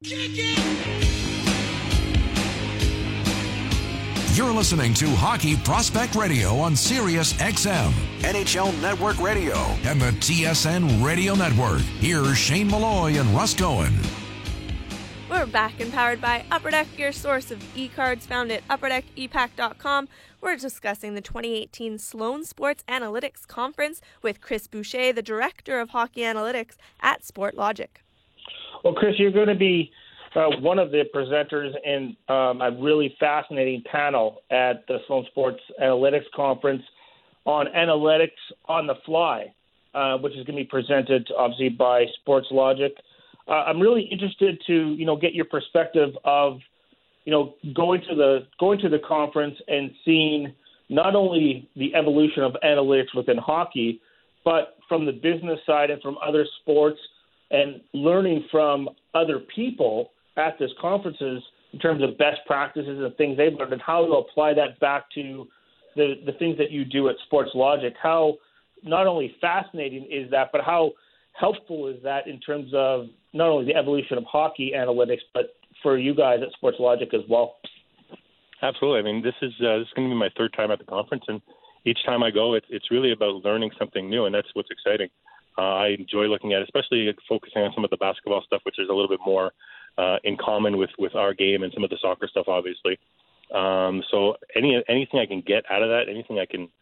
You're listening to Hockey Prospect Radio on Sirius XM, NHL Network Radio, and the TSN Radio Network. Here's Shane Malloy and Russ Cohen. We're back and powered by Upper Deck, your source of e-cards found at upperdeckepack.com. We're discussing the 2018 Sloan Sports Analytics Conference with Chris Boucher, the Director of Hockey Analytics at Sportlogiq. Well, Chris, you're going to be one of the presenters in a really fascinating panel at the Sloan Sports Analytics Conference on analytics on the fly, which is going to be presented, obviously, by Sportlogiq. I'm really interested to, get your perspective of, going to the conference and seeing not only the evolution of analytics within hockey, but from the business side and from other sports, and learning from other people at these conferences in terms of best practices and things they've learned and how to apply that back to the things that you do at Sportlogiq. How not only fascinating is that, but how helpful is that in terms of not only the evolution of hockey analytics, but for you guys at Sportlogiq as well? Absolutely. I mean, this is going to be my 3rd time at the conference, and each time I go, it's really about learning something new, and that's what's exciting. I enjoy looking at, especially focusing on some of the basketball stuff, which is a little bit more in common with our game and some of the soccer stuff, obviously. So anything I can get out of that, anything I can,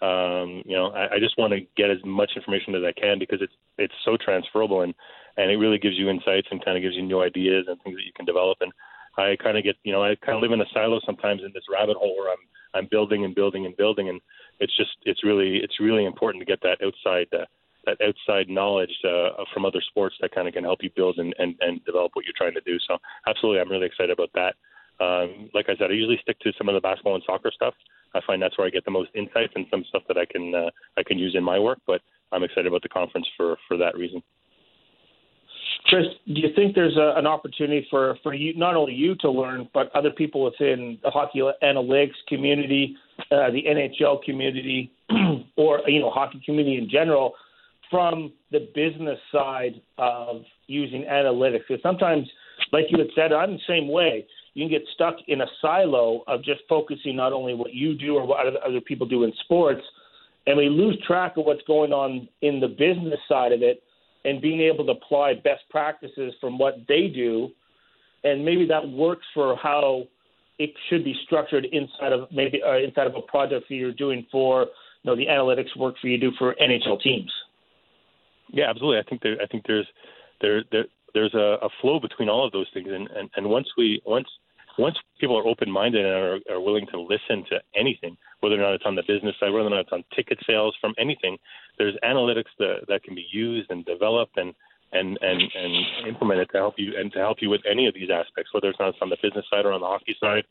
I just want to get as much information as I can because it's so transferable and it really gives you insights and kind of gives you new ideas and things that you can develop. And I kind of get, I kind of live in a silo sometimes in this rabbit hole where I'm building and building and building, and it's really important to get that outside knowledge from other sports that kind of can help you build and develop what you're trying to do. So absolutely, I'm really excited about that. Like I said, I usually stick to some of the basketball and soccer stuff. I find that's where I get the most insights and some stuff that I can use in my work, but I'm excited about the conference for that reason. Chris, do you think there's an opportunity for you, not only you to learn, but other people within the hockey analytics community, the NHL community, or hockey community in general, from the business side of using analytics? Because sometimes, like you had said, I'm the same way. You can get stuck in a silo of just focusing not only what you do or what other people do in sports, and we lose track of what's going on in the business side of it, and being able to apply best practices from what they do, and maybe that works for how it should be structured inside of a project that you're doing for the analytics work for you do for NHL teams. Yeah, absolutely. I think there's a flow between all of those things, and once people are open-minded and are willing to listen to anything, whether or not it's on the business side, whether or not it's on ticket sales, from anything, there's analytics that can be used and developed and implemented to help you with any of these aspects, whether it's on the business side or on the hockey side.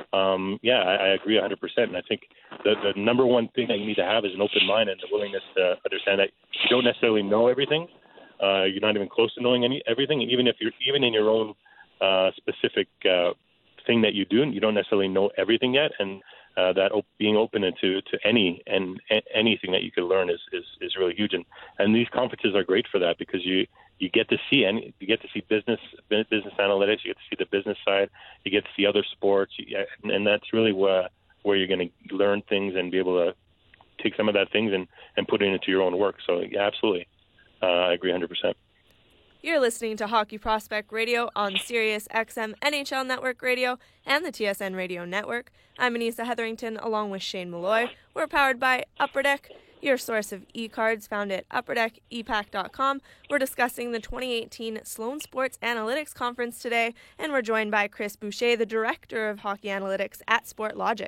I agree 100%. And I think the number one thing that you need to have is an open mind and the willingness to understand that you don't necessarily know everything. You're not even close to knowing everything. Even in your own specific thing that you do, and you don't necessarily know everything yet, and that being open to anything that you could learn is really huge. And these conferences are great for that, because you get to see business analytics, you get to see the business side, you get to see other sports, and that's really where you're going to learn things and be able to take some of that things and put it into your own work. So yeah, absolutely, I agree 100%. You're listening to Hockey Prospect Radio on Sirius XM NHL Network Radio and the TSN Radio Network. I'm Anissa Hetherington along with Shane Malloy. We're powered by Upper Deck, your source of e-cards found at upperdeckepac.com. We're discussing the 2018 Sloan Sports Analytics Conference today, and we're joined by Chris Boucher, the Director of Hockey Analytics at SportLogic.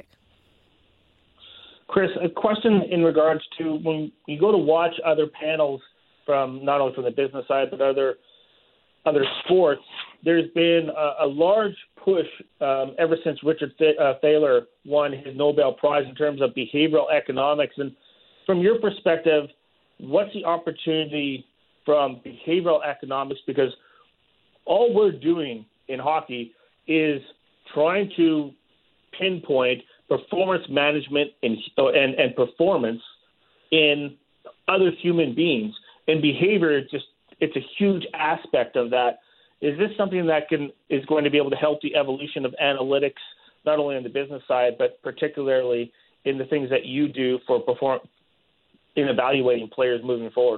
Chris, a question in regards to when you go to watch other panels from not only from the business side but other sports, there's been a large push ever since Richard Thaler won his Nobel Prize in terms of behavioral economics. And from your perspective, what's the opportunity from behavioral economics? Because all we're doing in hockey is trying to pinpoint performance management and performance in other human beings. And behavior it's a huge aspect of that. Is this something that is going to be able to help the evolution of analytics, not only on the business side, but particularly in the things that you do in evaluating players moving forward?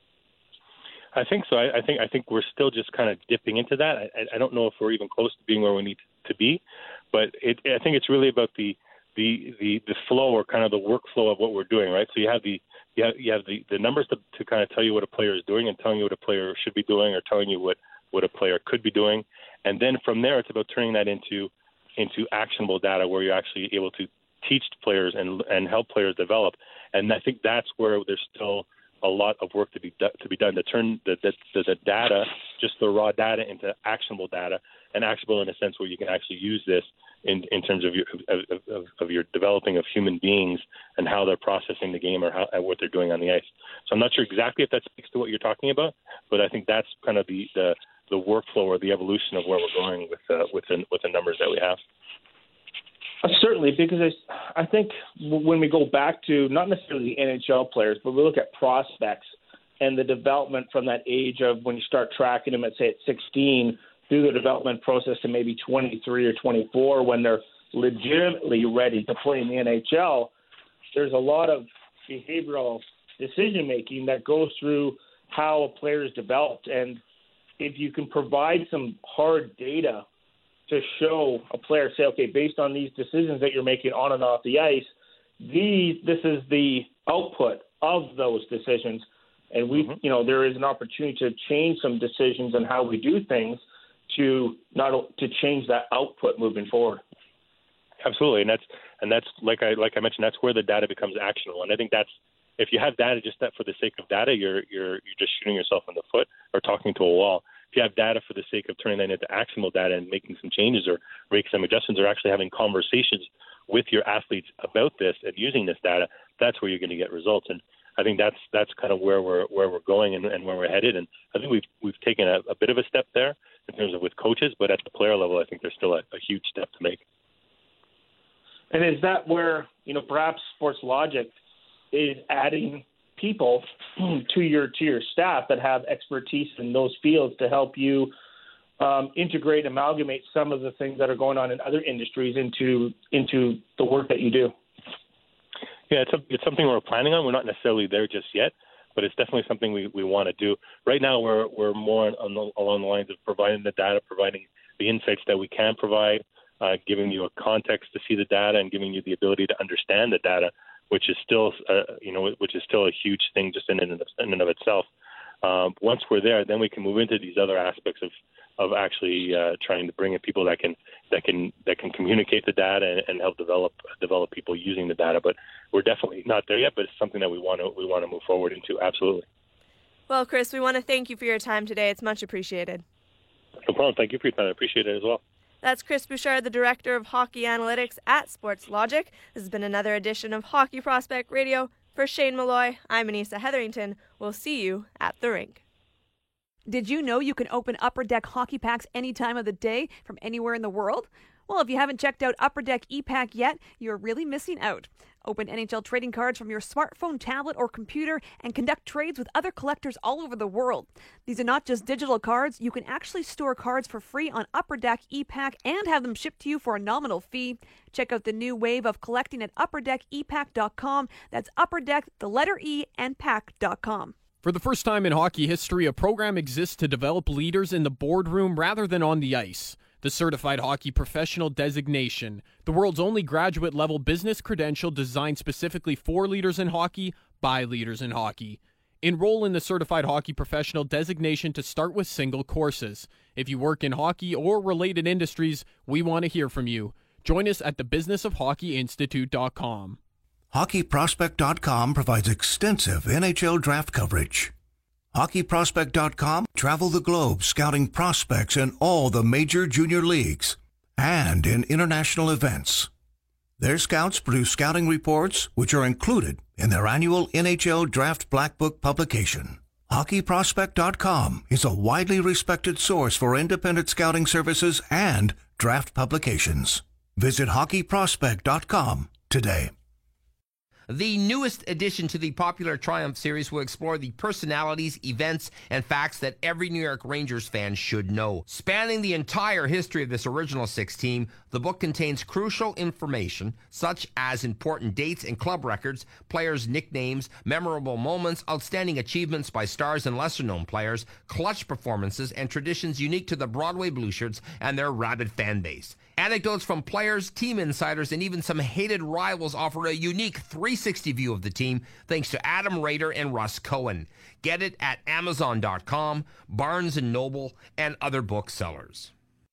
I think so. I think we're still just kind of dipping into that. I don't know if we're even close to being where we need to be, but I think it's really about the flow, or kind of the workflow of what we're doing, right? So you have the numbers to kind of tell you what a player is doing and telling you what a player should be doing, or telling you what a player could be doing. And then from there, it's about turning that into actionable data where you're actually able to teach players and help players develop. And I think that's where there's still a lot of work to be done to turn the data, just the raw data, into actionable data, and actionable in a sense where you can actually use this in terms of your developing of human beings and how they're processing the game, or what they're doing on the ice. So I'm not sure exactly if that speaks to what you're talking about, but I think that's kind of the workflow or the evolution of where we're going with the numbers that we have. Certainly, because I think when we go back to not necessarily the NHL players, but we look at prospects and the development from that age of when you start tracking them at, say, at 16, through the development process to maybe 23 or 24, when they're legitimately ready to play in the NHL, there's a lot of behavioral decision-making that goes through how a player is developed. And if you can provide some hard data to show a player, say, okay, based on these decisions that you're making on and off the ice, this is the output of those decisions. And there is an opportunity to change some decisions on how we do things to change that output moving forward. Absolutely, and that's like I mentioned, that's where the data becomes actionable. And I think that's, if you have data just that for the sake of data, you're just shooting yourself in the foot or talking to a wall. If you have data for the sake of turning that into actionable data and making some changes or making some adjustments, or actually having conversations with your athletes about this and using this data, that's where you're going to get results. And I think that's kind of where we're going and where we're headed. And I think we've taken a bit of a step there in terms of with coaches, but at the player level, I think there's still a huge step to make. And is that where, perhaps Sports Logic is adding people to your staff that have expertise in those fields to help you integrate, amalgamate some of the things that are going on in other industries into the work that you do? Yeah, it's something we're planning on. We're not necessarily there just yet, but it's definitely something we want to do. Right now, we're more along the lines of providing the data, providing the insights that we can provide, giving you a context to see the data, and giving you the ability to understand the data, which is still a huge thing just in and of itself. Once we're there, then we can move into these other aspects of actually trying to bring in people that can communicate the data and help develop people using the data. But we're definitely not there yet. But it's something that we want to move forward into. Absolutely. Well, Chris, we want to thank you for your time today. It's much appreciated. No problem. Thank you for your time. I appreciate it as well. That's Chris Bouchard, the Director of Hockey Analytics at Sports Logic. This has been another edition of Hockey Prospect Radio. For Shane Malloy, I'm Anissa Hetherington. We'll see you at the rink. Did you know you can open Upper Deck hockey packs any time of the day from anywhere in the world? Well, if you haven't checked out Upper Deck ePack yet, you're really missing out. Open NHL trading cards from your smartphone, tablet, or computer and conduct trades with other collectors all over the world. These are not just digital cards. You can actually store cards for free on Upper Deck ePack and have them shipped to you for a nominal fee. Check out the new wave of collecting at upperdeckepack.com. That's Upper Deck, the letter E, and pack.com. For the first time in hockey history, a program exists to develop leaders in the boardroom rather than on the ice. The Certified Hockey Professional designation, the world's only graduate-level business credential designed specifically for leaders in hockey by leaders in hockey. Enroll in the Certified Hockey Professional designation to start with single courses. If you work in hockey or related industries, we want to hear from you. Join us at thebusinessofhockeyinstitute.com. HockeyProspect.com provides extensive NHL draft coverage. HockeyProspect.com travel the globe scouting prospects in all the major junior leagues and in international events. Their scouts produce scouting reports which are included in their annual NHL Draft Black Book publication. HockeyProspect.com is a widely respected source for independent scouting services and draft publications. Visit HockeyProspect.com today. The newest addition to the popular Triumph series will explore the personalities, events, and facts that every New York Rangers fan should know. Spanning the entire history of this original six team, the book contains crucial information such as important dates and club records, players' nicknames, memorable moments, outstanding achievements by stars and lesser-known players, clutch performances, and traditions unique to the Broadway Blueshirts and their rabid fan base. Anecdotes from players, team insiders, and even some hated rivals offer a unique 360 view of the team thanks to Adam Rader and Russ Cohen. Get it at Amazon.com, Barnes & Noble, and other booksellers.